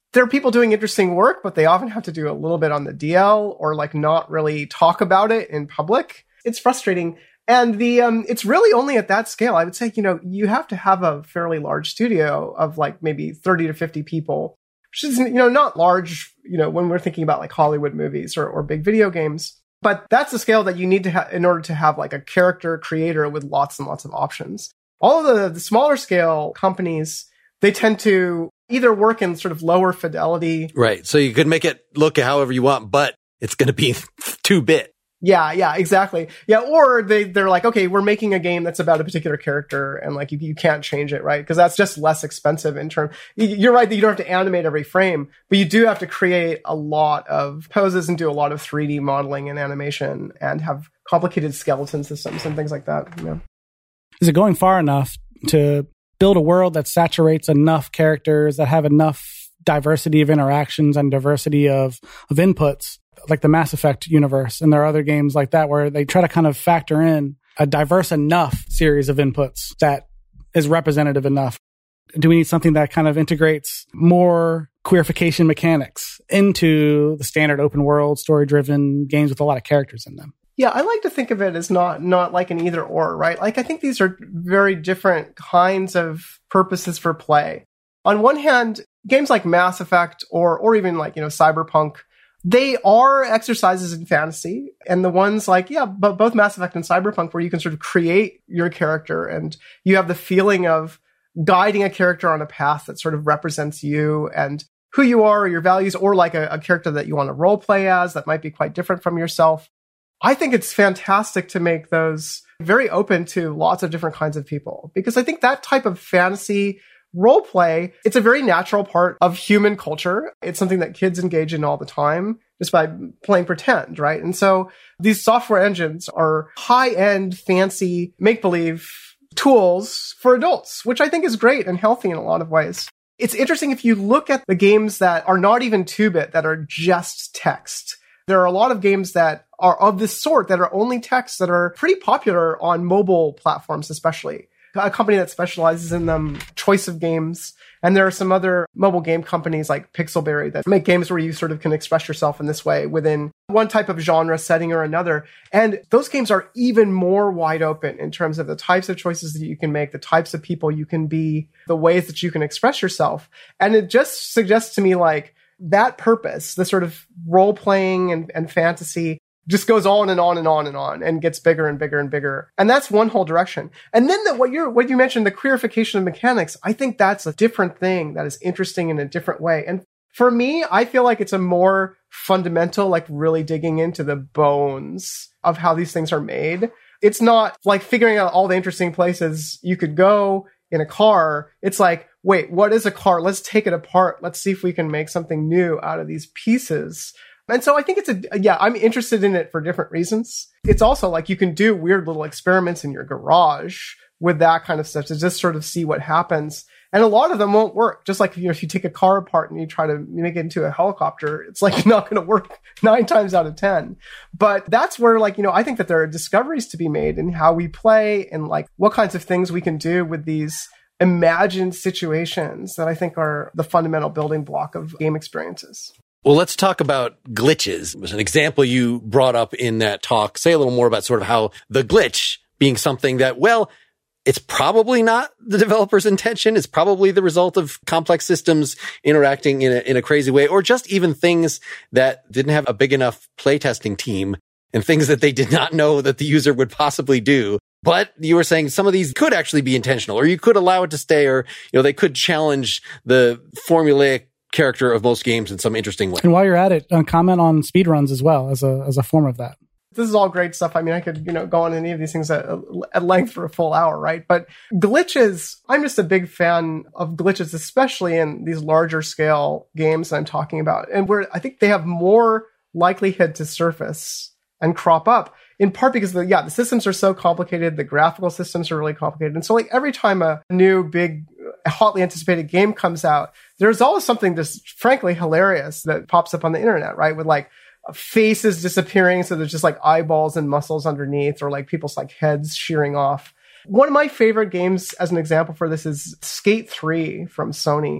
[SPEAKER 5] there are people doing interesting work, but they often have to do a little bit on the D L or like not really talk about it in public. It's frustrating. And the um, it's really only at that scale. I would say, you know, you have to have a fairly large studio of like maybe thirty to fifty people, which is, you know, not large, you know, when we're thinking about like Hollywood movies or, or big video games. But that's the scale that you need to have in order to have like a character creator with lots and lots of options. All of the, the smaller scale companies, they tend to either work in sort of lower fidelity.
[SPEAKER 6] Right. So you could make it look however you want, but it's going to be two bit.
[SPEAKER 5] Yeah, yeah, exactly. Yeah, or they, they're like, okay, we're making a game that's about a particular character and like you, you can't change it, right? Because that's just less expensive in terms. You're right that you don't have to animate every frame, but you do have to create a lot of poses and do a lot of three D modeling and animation and have complicated skeleton systems and things like that. Yeah.
[SPEAKER 4] Is it going far enough to build a world that saturates enough characters, that have enough diversity of interactions and diversity of, of inputs, like the Mass Effect universe? And there are other games like that where they try to kind of factor in a diverse enough series of inputs that is representative enough. Do we need something that kind of integrates more queerification mechanics into the standard open world, story-driven games with a lot of characters in them?
[SPEAKER 5] Yeah, I like to think of it as not not like an either or, right? Like I think these are very different kinds of purposes for play. On one hand, games like Mass Effect or or even like, you know, Cyberpunk, they are exercises in fantasy. And the ones like, yeah, but both Mass Effect and Cyberpunk, where you can sort of create your character and you have the feeling of guiding a character on a path that sort of represents you and who you are or your values, or like a, a character that you want to role play as that might be quite different from yourself. I think it's fantastic to make those very open to lots of different kinds of people, because I think that type of fantasy role play, it's a very natural part of human culture. It's something that kids engage in all the time just by playing pretend, right? And so these software engines are high-end, fancy, make-believe tools for adults, which I think is great and healthy in a lot of ways. It's interesting if you look at the games that are not even two-bit, that are just text. There are a lot of games that are of this sort that are only text that are pretty popular on mobile platforms, especially. A company that specializes in them, Choice of Games. And there are some other mobile game companies like Pixelberry that make games where you sort of can express yourself in this way within one type of genre setting or another. And those games are even more wide open in terms of the types of choices that you can make, the types of people you can be, the ways that you can express yourself. And it just suggests to me like that purpose, the sort of role-playing and, and fantasy, just goes on and on and on and on and gets bigger and bigger and bigger. And that's one whole direction. And then the, what you what you mentioned, the queerification of mechanics, I think that's a different thing that is interesting in a different way. And for me, I feel like it's a more fundamental, like really digging into the bones of how these things are made. It's not like figuring out all the interesting places you could go in a car. It's like, wait, what is a car? Let's take it apart. Let's see if we can make something new out of these pieces. And so I think it's a, yeah, I'm interested in it for different reasons. It's also like you can do weird little experiments in your garage with that kind of stuff to just sort of see what happens. And a lot of them won't work. Just like, you know, if you take a car apart and you try to make it into a helicopter, it's like not going to work nine times out of ten. But that's where, like, you know, I think that there are discoveries to be made in how we play and like what kinds of things we can do with these imagined situations that I think are the fundamental building block of game experiences.
[SPEAKER 6] Well, let's talk about glitches. It was an example you brought up in that talk. Say a little more about sort of how the glitch being something that, well, it's probably not the developer's intention. It's probably the result of complex systems interacting in a, in a crazy way, or just even things that didn't have a big enough playtesting team and things that they did not know that the user would possibly do. But you were saying some of these could actually be intentional, or you could allow it to stay, or, you know, they could challenge the formulaic character of most games in some interesting way.
[SPEAKER 4] And while you're at it, uh, comment on speedruns as well as a as a form of that.
[SPEAKER 5] This is all great stuff. I mean, I could, you know, go on any of these things at, at length for a full hour, right? But glitches, I'm just a big fan of glitches, especially in these larger scale games that I'm talking about, and where I think they have more likelihood to surface and crop up, in part because the, yeah, the systems are so complicated, the graphical systems are really complicated. And so like every time a new big hotly anticipated game comes out, there's always something just frankly hilarious that pops up on the internet, right? With like faces disappearing. So there's just like eyeballs and muscles underneath, or like people's like heads shearing off. One of my favorite games as an example for this is Skate three from Sony.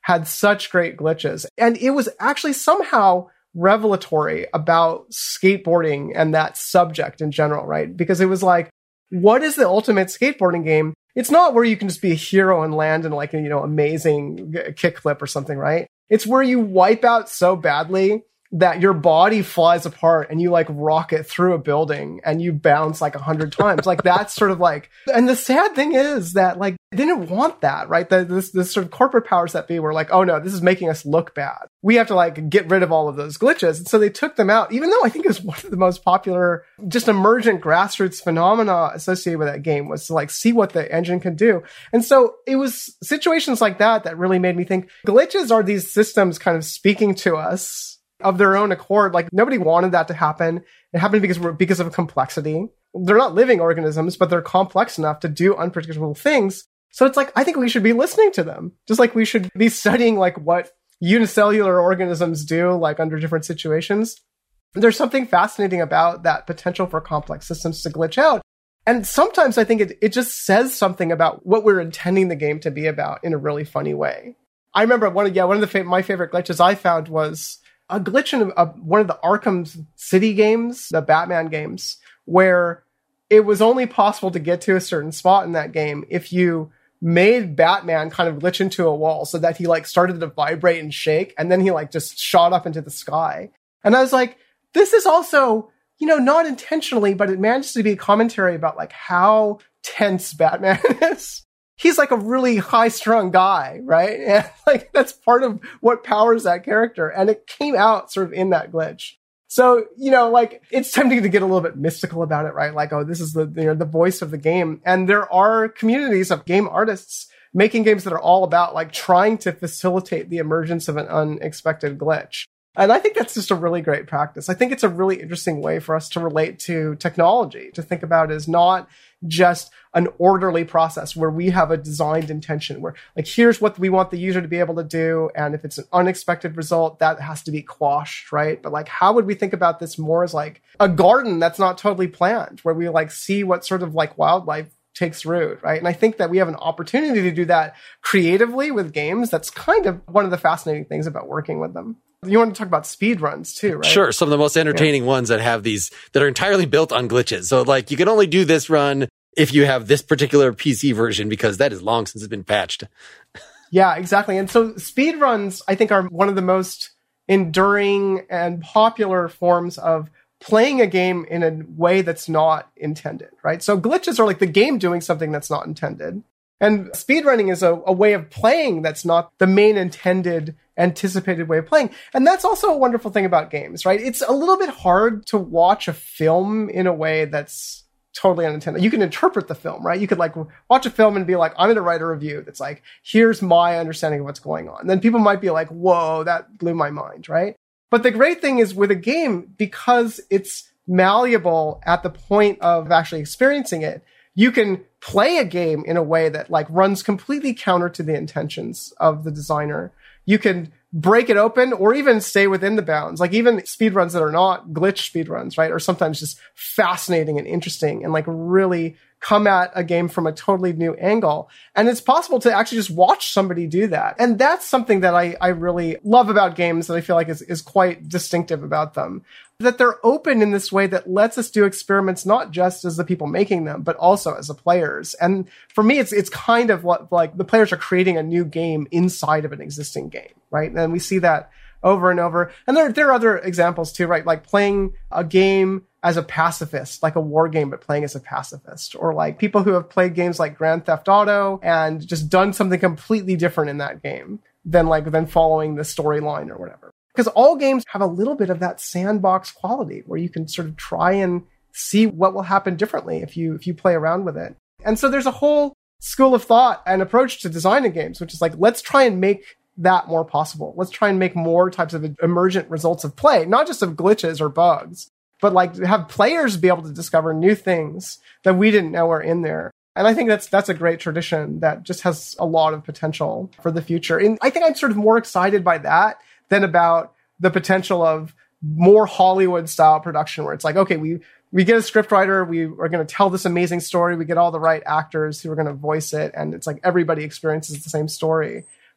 [SPEAKER 5] had such great glitches. And it was actually somehow revelatory about skateboarding and that subject in general, right? Because it was like, what is the ultimate skateboarding game? It's not where you can just be a hero and land in like a, you know, amazing kickflip or something, right? It's where you wipe out so badly that your body flies apart and you like rocket through a building and you bounce like a hundred times. Like that's sort of like, and the sad thing is that like, they didn't want that, right? The, this, this sort of corporate powers that be were like, oh no, this is making us look bad. We have to like get rid of all of those glitches. And so they took them out, even though I think it was one of the most popular, just emergent grassroots phenomena associated with that game was to like see what the engine can do. And so it was situations like that that really made me think glitches are these systems kind of speaking to us of their own accord. Like nobody wanted that to happen. It happened because we're, because of complexity. They're not living organisms, but they're complex enough to do unpredictable things. So it's like, I think we should be listening to them. Just like we should be studying like what unicellular organisms do, like under different situations. There's something fascinating about that potential for complex systems to glitch out. And sometimes I think it, it just says something about what we're intending the game to be about in a really funny way. I remember one of, yeah, one of the fa- my favorite glitches I found was a glitch in a, one of the Arkham City games, the Batman games, where it was only possible to get to a certain spot in that game if you made Batman kind of glitch into a wall so that he like started to vibrate and shake, and then he like just shot up into the sky. And I was like, this is also, you know, not intentionally, but it manages to be a commentary about like how tense Batman is. He's like a really high-strung guy, right? And like that's part of what powers that character. And it came out sort of in that glitch. So, you know, like it's tempting to get a little bit mystical about it, right? Like, oh, this is the, you know, the voice of the game. And there are communities of game artists making games that are all about like trying to facilitate the emergence of an unexpected glitch. And I think that's just a really great practice. I think it's a really interesting way for us to relate to technology, to think about it as not just an orderly process where we have a designed intention where like, here's what we want the user to be able to do. And if it's an unexpected result, that has to be quashed, right? But like, how would we think about this more as like a garden that's not totally planned, where we like see what sort of like wildlife takes root, right? And I think that we have an opportunity to do that creatively with games. That's kind of one of the fascinating things about working with them. You want to talk about speed runs too, right?
[SPEAKER 6] Sure. Some of the most entertaining yeah. ones that have these that are entirely built on glitches. So like you can only do this run if you have this particular P C version because that is long since it's been patched.
[SPEAKER 5] Yeah, exactly. And so speed runs, I think, are one of the most enduring and popular forms of playing a game in a way that's not intended, right? So glitches are like the game doing something that's not intended. And speedrunning is a, a way of playing that's not the main intended, anticipated way of playing. And that's also a wonderful thing about games, right? It's a little bit hard to watch a film in a way that's totally unintended. You can interpret the film, right? You could like watch a film and be like, I'm going to write a review that's like, here's my understanding of what's going on. And then people might be like, whoa, that blew my mind, right? But the great thing is with a game, because it's malleable at the point of actually experiencing it, you can play a game in a way that like runs completely counter to the intentions of the designer. You can break it open or even stay within the bounds. Like even speedruns that are not glitch speedruns, right, are sometimes just fascinating and interesting and like really come at a game from a totally new angle. And it's possible to actually just watch somebody do that. And that's something that I, I really love about games that I feel like is, is quite distinctive about them. That they're open in this way that lets us do experiments, not just as the people making them, but also as the players. And for me, it's it's kind of what, like the players are creating a new game inside of an existing game, right? And we see that over and over. And there, there are other examples too, right? Like playing a game as a pacifist, like a war game, but playing as a pacifist, or like people who have played games like Grand Theft Auto and just done something completely different in that game than like, than following the storyline or whatever. Because all games have a little bit of that sandbox quality where you can sort of try and see what will happen differently if you, if you play around with it. And so there's a whole school of thought and approach to designing games, which is like, let's try and make that more possible. Let's try and make more types of emergent results of play, not just of glitches or bugs, but like have players be able to discover new things that we didn't know were in there. And I think that's that's a great tradition that just has a lot of potential for the future. And I think I'm sort of more excited by that than about the potential of more Hollywood style production where it's like, okay, we we get a scriptwriter, we are going to tell this amazing story, we get all the right actors who are going to voice it, and it's like everybody experiences the same story.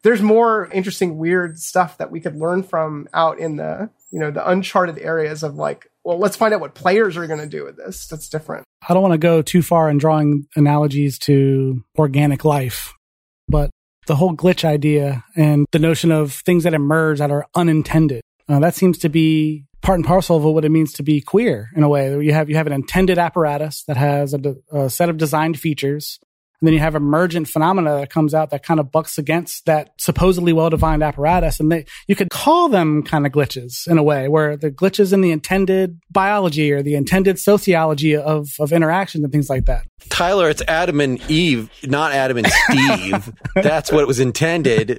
[SPEAKER 5] there's more interesting, weird stuff that we could learn from out in the, you know, the uncharted areas of like, well, let's find out what players are going to do with this. That's different.
[SPEAKER 4] I don't want to go too far in drawing analogies to organic life, but the whole glitch idea and the notion of things that emerge that are unintended, uh, that seems to be part and parcel of what it means to be queer in a way. You have you have an intended apparatus that has a, a set of designed features, and then you have emergent phenomena that comes out that kind of bucks against that supposedly well-defined apparatus. And they, you could call them kind of glitches in a way, where the glitches in the intended biology or the intended sociology of, of interactions and things like that.
[SPEAKER 6] Tyler, it's Adam and Eve, not Adam and Steve. That's what was intended.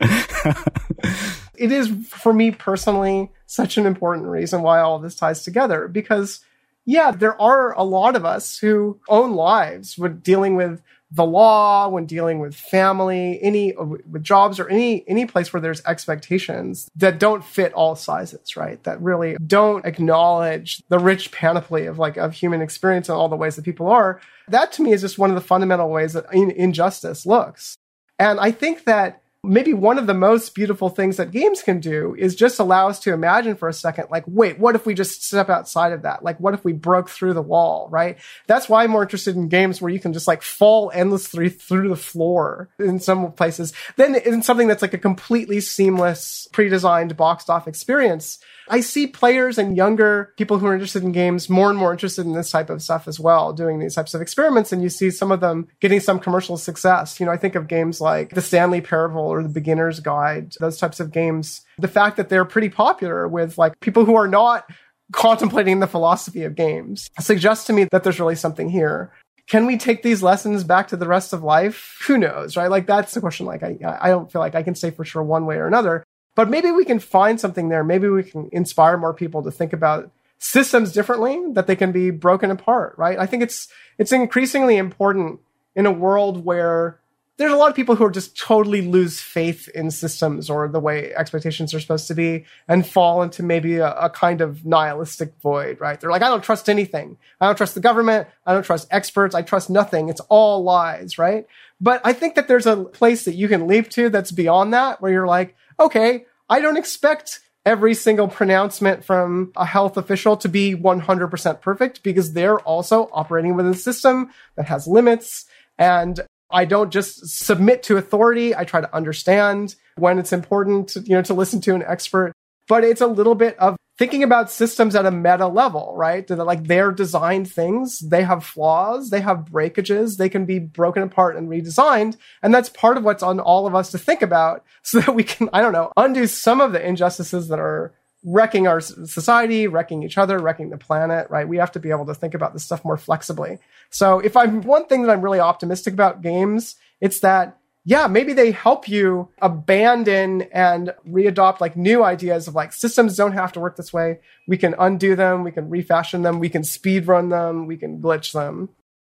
[SPEAKER 5] It is, for me personally, such an important reason why all of this ties together. Because, yeah, there are a lot of us who own lives with dealing with the law, when dealing with family, any with jobs, or any any place where there's expectations that don't fit all sizes, right? That really don't acknowledge the rich panoply of like of human experience and all the ways that people are. That to me is just one of the fundamental ways that in, injustice looks. And I think that maybe one of the most beautiful things that games can do is just allow us to imagine for a second, like, wait, what if we just step outside of that? Like, what if we broke through the wall, right? That's why I'm more interested in games where you can just like fall endlessly through the floor in some places than in something that's like a completely seamless, pre-designed, boxed off experience. I see players and younger people who are interested in games more and more interested in this type of stuff as well, doing these types of experiments. And you see some of them getting some commercial success. You know, I think of games like the Stanley Parable or the Beginner's Guide, those types of games. The fact that they're pretty popular with like people who are not contemplating the philosophy of games suggests to me that there's really something here. Can we take these lessons back to the rest of life? Who knows, right? Like that's the question. Like I, I don't feel like I can say for sure one way or another. But maybe we can find something there. Maybe we can inspire more people to think about systems differently, that they can be broken apart, right? I think it's it's increasingly important in a world where there's a lot of people who are just totally lose faith in systems or the way expectations are supposed to be and fall into maybe a, a kind of nihilistic void, right? They're like, I don't trust anything. I don't trust the government. I don't trust experts. I trust nothing. It's all lies, right? But I think that there's a place that you can leap to that's beyond that, where you're like, okay, I don't expect every single pronouncement from a health official to be one hundred percent perfect, because they're also operating within a system that has limits. And I don't just submit to authority. I try to understand when it's important to, you know, to listen to an expert. But it's a little bit of thinking about systems at a meta level, right? That like they're designed things, they have flaws, they have breakages, they can be broken apart and redesigned. And that's part of what's on all of us to think about so that we can, I don't know, undo some of the injustices that are wrecking our society, wrecking each other, wrecking the planet, right? We have to be able to think about this stuff more flexibly. So if I'm one thing that I'm really optimistic about games, it's that yeah, maybe they help you abandon and readopt like new ideas of like systems don't have to work this way. We can undo them. We can refashion them. We can speed run them. We can glitch them.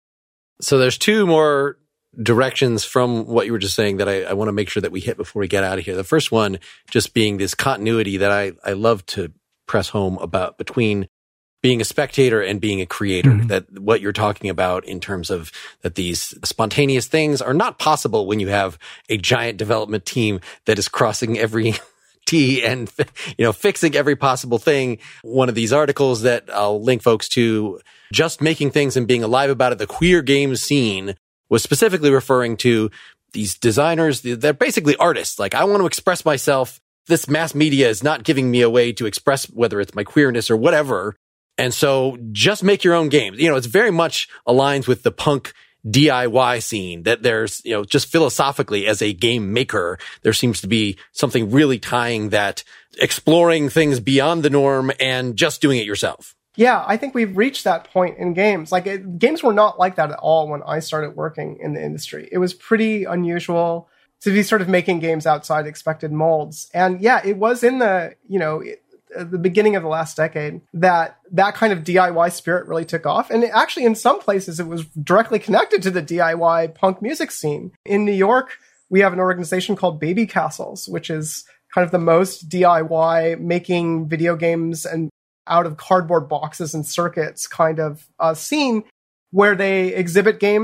[SPEAKER 6] So there's two more directions from what you were just saying that I, I want to make sure that we hit before we get out of here. The first one just being this continuity that I, I love to press home about between being a spectator and being a creator, mm-hmm. that what you're talking about in terms of that these spontaneous things are not possible when you have a giant development team that is crossing every T and, you know, fixing every possible thing. One of these articles that I'll link folks to, just making things and being alive about it, the queer games scene, was specifically referring to these designers. They're basically artists. Like, I want to express myself. This mass media is not giving me a way to express whether it's my queerness or whatever. And so just make your own games. You know, it's very much aligns with the punk D I Y scene that there's, you know, just philosophically as a game maker, there seems to be something really tying that, exploring things beyond the norm and just doing it yourself.
[SPEAKER 5] Yeah, I think we've reached that point in games. Like it, games were not like that at all when I started working in the industry. It was pretty unusual to be sort of making games outside expected molds. And yeah, it was in the, you know, it, the beginning of the last decade that that kind of D I Y spirit really took off. And it actually, in some places, it was directly connected to the D I Y punk music scene. In New York, we have an organization called Baby Castles, which is kind of the most D I Y making video games and out of cardboard boxes and circuits kind of uh, scene, where they exhibit games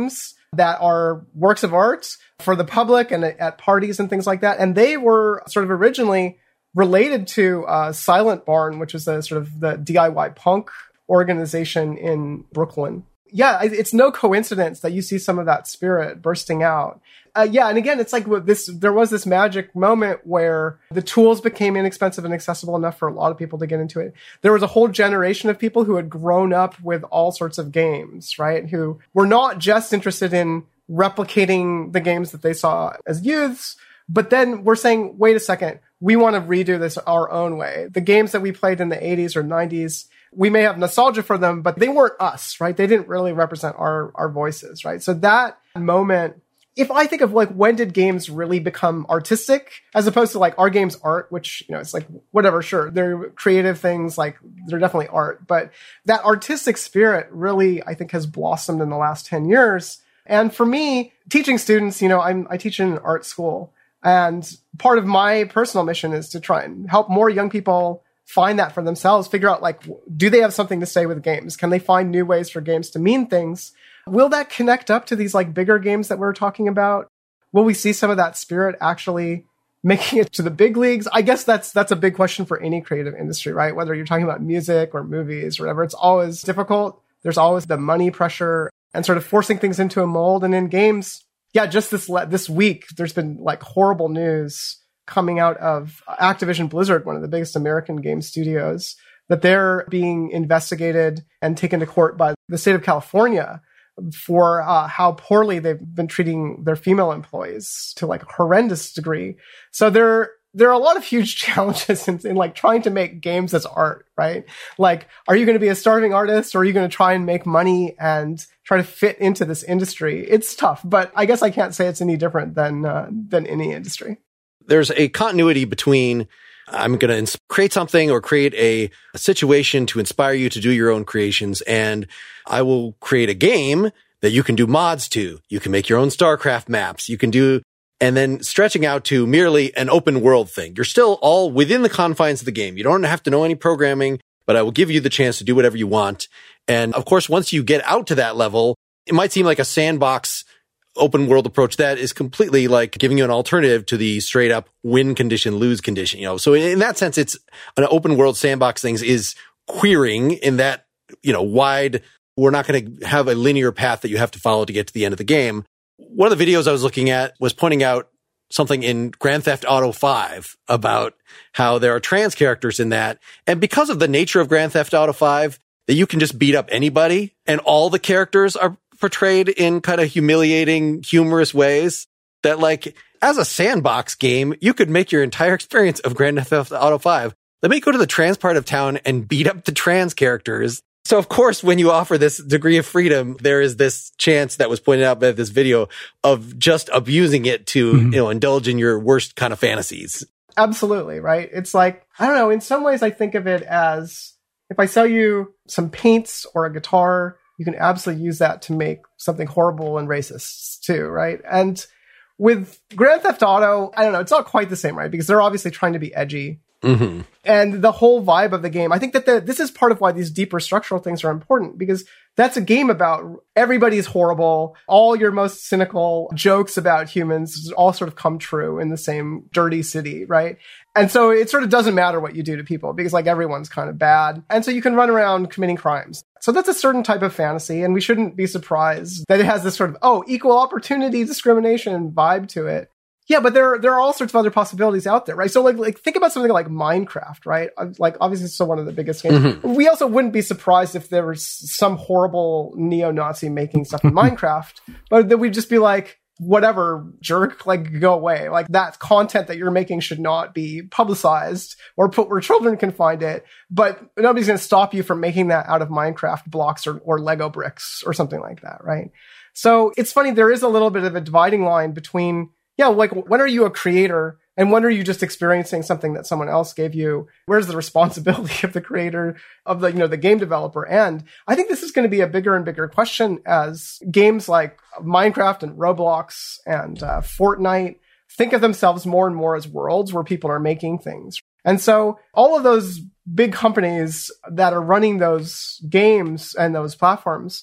[SPEAKER 5] that are works of art for the public and at parties and things like that. And they were sort of originally related to uh, Silent Barn, which was the sort of the D I Y punk organization in Brooklyn. Yeah, it's no coincidence that you see some of that spirit bursting out. Uh, yeah, and again, it's like this. There was this magic moment where the tools became inexpensive and accessible enough for a lot of people to get into it. There was a whole generation of people who had grown up with all sorts of games, right? Who were not just interested in replicating the games that they saw as youths, but then we're saying, wait a second, we want to redo this our own way. The games that we played in the eighties or nineties, we may have nostalgia for them, but they weren't us, right? They didn't really represent our, our voices, right? So that moment, if I think of like, when did games really become artistic as opposed to like, are games art, which, you know, it's like, whatever, sure. They're creative things, like they're definitely art, but that artistic spirit really, I think, has blossomed in the last ten years. And for me, teaching students, you know, I'm, I teach in an art school, and part of my personal mission is to try and help more young people find that for themselves, figure out like, do they have something to say with games? Can they find new ways for games to mean things? Will that connect up to these like bigger games that we're talking about? Will we see some of that spirit actually making it to the big leagues? I guess that's that's a big question for any creative industry, right? Whether you're talking about music or movies or whatever, it's always difficult. There's always the money pressure and sort of forcing things into a mold. And in games, yeah, just this le- this week, there's been like horrible news coming out of Activision Blizzard, one of the biggest American game studios, that they're being investigated and taken to court by the state of California for uh, how poorly they've been treating their female employees to like a horrendous degree. So there, there are a lot of huge challenges in, in like trying to make games as art, right? Like, are you going to be a starving artist, or are you going to try and make money and try to fit into this industry? It's tough, but I guess I can't say it's any different than uh, than any industry.
[SPEAKER 6] There's a continuity between I'm going to ins- create something or create a, a situation to inspire you to do your own creations, and I will create a game that you can do mods to. You can make your own StarCraft maps. You can do, and then stretching out to merely an open world thing. You're still all within the confines of the game. You don't have to know any programming, but I will give you the chance to do whatever you want. And of course, once you get out to that level, it might seem like a sandbox open world approach that is completely like giving you an alternative to the straight up win condition, lose condition, you know? So in that sense, it's an open world sandbox things is queering in that, you know, wide, we're not going to have a linear path that you have to follow to get to the end of the game. One of the videos I was looking at was pointing out something in Grand Theft Auto five about how there are trans characters in that. And because of the nature of Grand Theft Auto five, that you can just beat up anybody and all the characters are portrayed in kind of humiliating, humorous ways, that like as a sandbox game, you could make your entire experience of Grand Theft Auto five. Let me go to the trans part of town and beat up the trans characters. So of course, when you offer this degree of freedom, there is this chance that was pointed out by this video of just abusing it to, mm-hmm. you know, indulge in your worst kind of fantasies.
[SPEAKER 5] Absolutely, right? It's like, I don't know, in some ways I think of it as if I sell you some paints or a guitar, you can absolutely use that to make something horrible and racist too, right? And with Grand Theft Auto, I don't know, it's not quite the same, right? Because they're obviously trying to be edgy. Mm-hmm. And the whole vibe of the game, I think that the, this is part of why these deeper structural things are important, because that's a game about everybody's horrible. All your most cynical jokes about humans all sort of come true in the same dirty city, right? And so it sort of doesn't matter what you do to people because like everyone's kind of bad. And so you can run around committing crimes. So that's a certain type of fantasy, and we shouldn't be surprised that it has this sort of, oh, equal opportunity discrimination vibe to it. Yeah, but there, there are all sorts of other possibilities out there, right? So like, like think about something like Minecraft, right? Like obviously it's still one of the biggest games. Mm-hmm. We also wouldn't be surprised if there was some horrible neo-Nazi making stuff in Minecraft, but then we'd just be like, whatever, jerk, like go away. Like that content that you're making should not be publicized or put where children can find it, but nobody's going to stop you from making that out of Minecraft blocks or, or Lego bricks or something like that, right? So it's funny, there is a little bit of a dividing line between, yeah, like when are you a creator and when are you just experiencing something that someone else gave you? Where's the responsibility of the creator, of the, you know, the game developer? And I think this is going to be a bigger and bigger question as games like Minecraft and Roblox and uh, Fortnite think of themselves more and more as worlds where people are making things. And so all of those big companies that are running those games and those platforms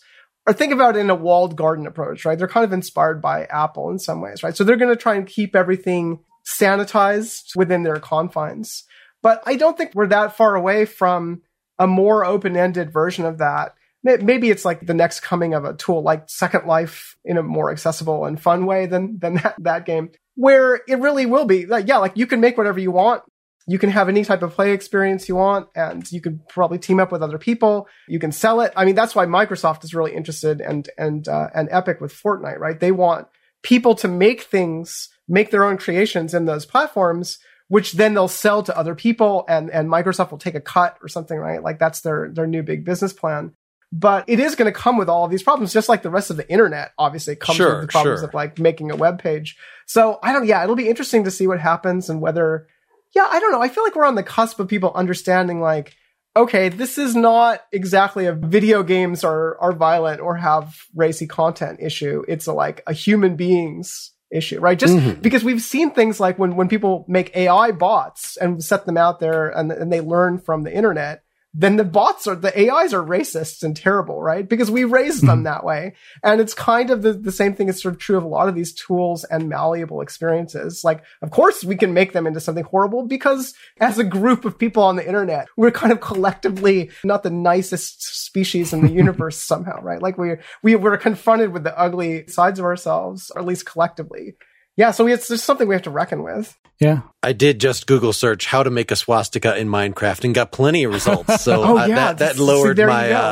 [SPEAKER 5] or think about it in a walled garden approach, right? They're kind of inspired by Apple in some ways, right? So they're going to try and keep everything sanitized within their confines. But I don't think we're that far away from a more open-ended version of that. Maybe it's like the next coming of a tool like Second Life in a more accessible and fun way than, than that, that game, where it really will be like, yeah, like you can make whatever you want. You can have any type of play experience you want, and you can probably team up with other people. You can sell it. I mean, that's why Microsoft is really interested and, and, uh, and Epic with Fortnite, right? They want people to make things, make their own creations in those platforms, which then they'll sell to other people, and, and Microsoft will take a cut or something, right? Like that's their, their new big business plan. But it is going to come with all of these problems, just like the rest of the internet obviously comes
[SPEAKER 6] sure,
[SPEAKER 5] with the problems
[SPEAKER 6] sure.
[SPEAKER 5] of like making a web page. So I don't, yeah, it'll be interesting to see what happens and whether, yeah, I don't know. I feel like we're on the cusp of people understanding like, okay, this is not exactly a video games are, are violent or have racy content issue. It's a, like a human beings issue, right? Just mm-hmm. because we've seen things like when, when people make A I bots and set them out there and, and they learn from the internet, then the bots are, the A Is are racist and terrible, right? Because we raised them that way. And it's kind of the, the same thing is sort of true of a lot of these tools and malleable experiences. Like, of course, we can make them into something horrible because as a group of people on the internet, we're kind of collectively not the nicest species in the universe somehow, right? Like we, we were confronted with the ugly sides of ourselves, or at least collectively. Yeah, so we, it's just something we have to reckon with.
[SPEAKER 4] Yeah.
[SPEAKER 6] I did just Google search how to make a swastika in Minecraft and got plenty of results. So
[SPEAKER 5] oh,
[SPEAKER 6] uh,
[SPEAKER 5] yeah,
[SPEAKER 6] that, that
[SPEAKER 5] see,
[SPEAKER 6] lowered my, uh,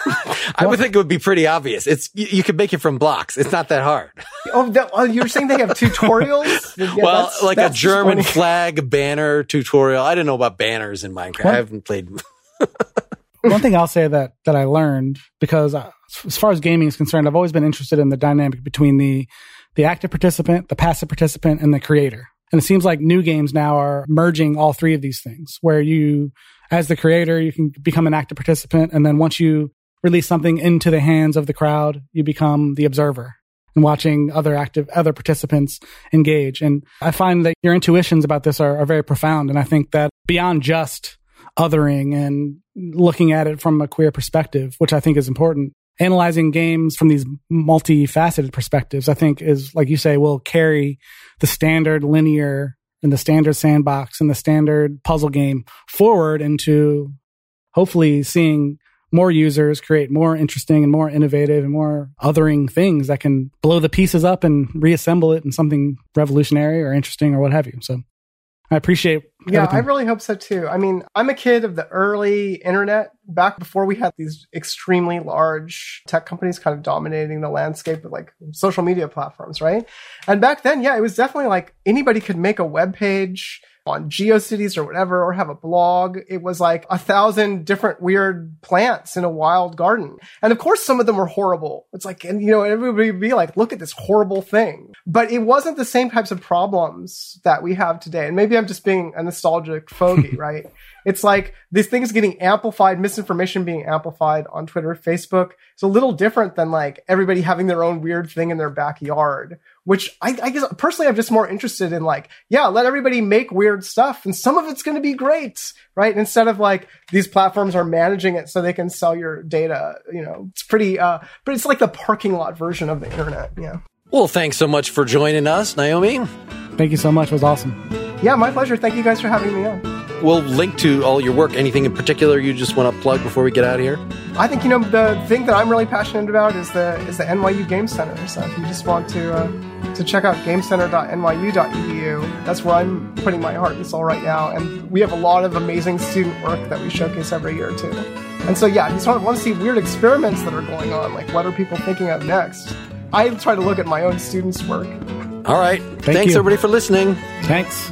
[SPEAKER 6] I would think it would be pretty obvious. It's, you, you can make it from blocks. It's not that hard.
[SPEAKER 5] Oh, that, oh you're saying they have tutorials? Yeah,
[SPEAKER 6] well,
[SPEAKER 5] that's,
[SPEAKER 6] like
[SPEAKER 5] that's
[SPEAKER 6] a German flag banner tutorial. I didn't know about banners in Minecraft. What? I haven't played.
[SPEAKER 4] One thing I'll say that, that I learned, because uh, as far as gaming is concerned, I've always been interested in the dynamic between the, the active participant, the passive participant, and the creator. And it seems like new games now are merging all three of these things, where you, as the creator, you can become an active participant. And then once you release something into the hands of the crowd, you become the observer and watching other active, other participants engage. And I find that your intuitions about this are, are very profound. And I think that beyond just othering and looking at it from a queer perspective, which I think is important, analyzing games from these multifaceted perspectives, I think is, like you say, will carry the standard linear and the standard sandbox and the standard puzzle game forward into hopefully seeing more users create more interesting and more innovative and more othering things that can blow the pieces up and reassemble it in something revolutionary or interesting or what have you. So I appreciate
[SPEAKER 5] Yeah,
[SPEAKER 4] everything.
[SPEAKER 5] I really hope so too. I mean, I'm a kid of the early internet, back before we had these extremely large tech companies kind of dominating the landscape with like social media platforms, right? And back then, yeah, it was definitely like anybody could make a web page on GeoCities or whatever, or have a blog. It was like a thousand different weird plants in a wild garden. And of course, some of them were horrible. It's like, and you know, everybody would be like, look at this horrible thing. But it wasn't the same types of problems that we have today. And maybe I'm just being a nostalgic fogey, right? It's like this thing is getting amplified, misinformation being amplified on Twitter, Facebook. It's a little different than like everybody having their own weird thing in their backyard, which I, I guess personally I'm just more interested in like, yeah, let everybody make weird stuff and some of it's going to be great, right? Instead of like these platforms are managing it so they can sell your data. You know, it's pretty, uh, but it's like the parking lot version of the internet. Yeah.
[SPEAKER 6] Well, thanks so much for joining us, Naomi.
[SPEAKER 4] Thank you so much. It was awesome.
[SPEAKER 5] Yeah, my pleasure. Thank you guys for having me on.
[SPEAKER 6] We'll link to all your work. Anything in particular you just want to plug before we get out of here?
[SPEAKER 5] I think, you know, the thing that I'm really passionate about is the is the N Y U Game Center. So if you just want to uh, to check out game center dot N Y U dot E D U, that's where I'm putting my heart and soul right now. And we have a lot of amazing student work that we showcase every year too. And so, yeah, if you sort of want to see weird experiments that are going on, like what are people thinking of next, I try to look at my own students' work.
[SPEAKER 6] All right.
[SPEAKER 4] Thank
[SPEAKER 6] Thanks,
[SPEAKER 4] you.
[SPEAKER 6] everybody, for listening.
[SPEAKER 4] Thanks.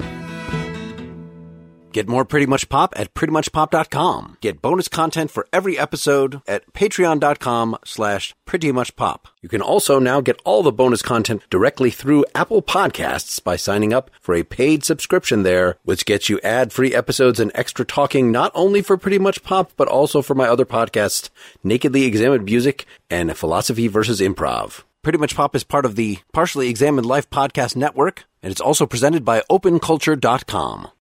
[SPEAKER 6] Get more Pretty Much Pop at pretty much pop dot com. Get bonus content for every episode at patreon dot com slash pretty much pop. You can also now get all the bonus content directly through Apple Podcasts by signing up for a paid subscription there, which gets you ad-free episodes and extra talking not only for Pretty Much Pop, but also for my other podcasts, Nakedly Examined Music and Philosophy versus Improv. Pretty Much Pop is part of the Partially Examined Life Podcast Network, and it's also presented by open culture dot com.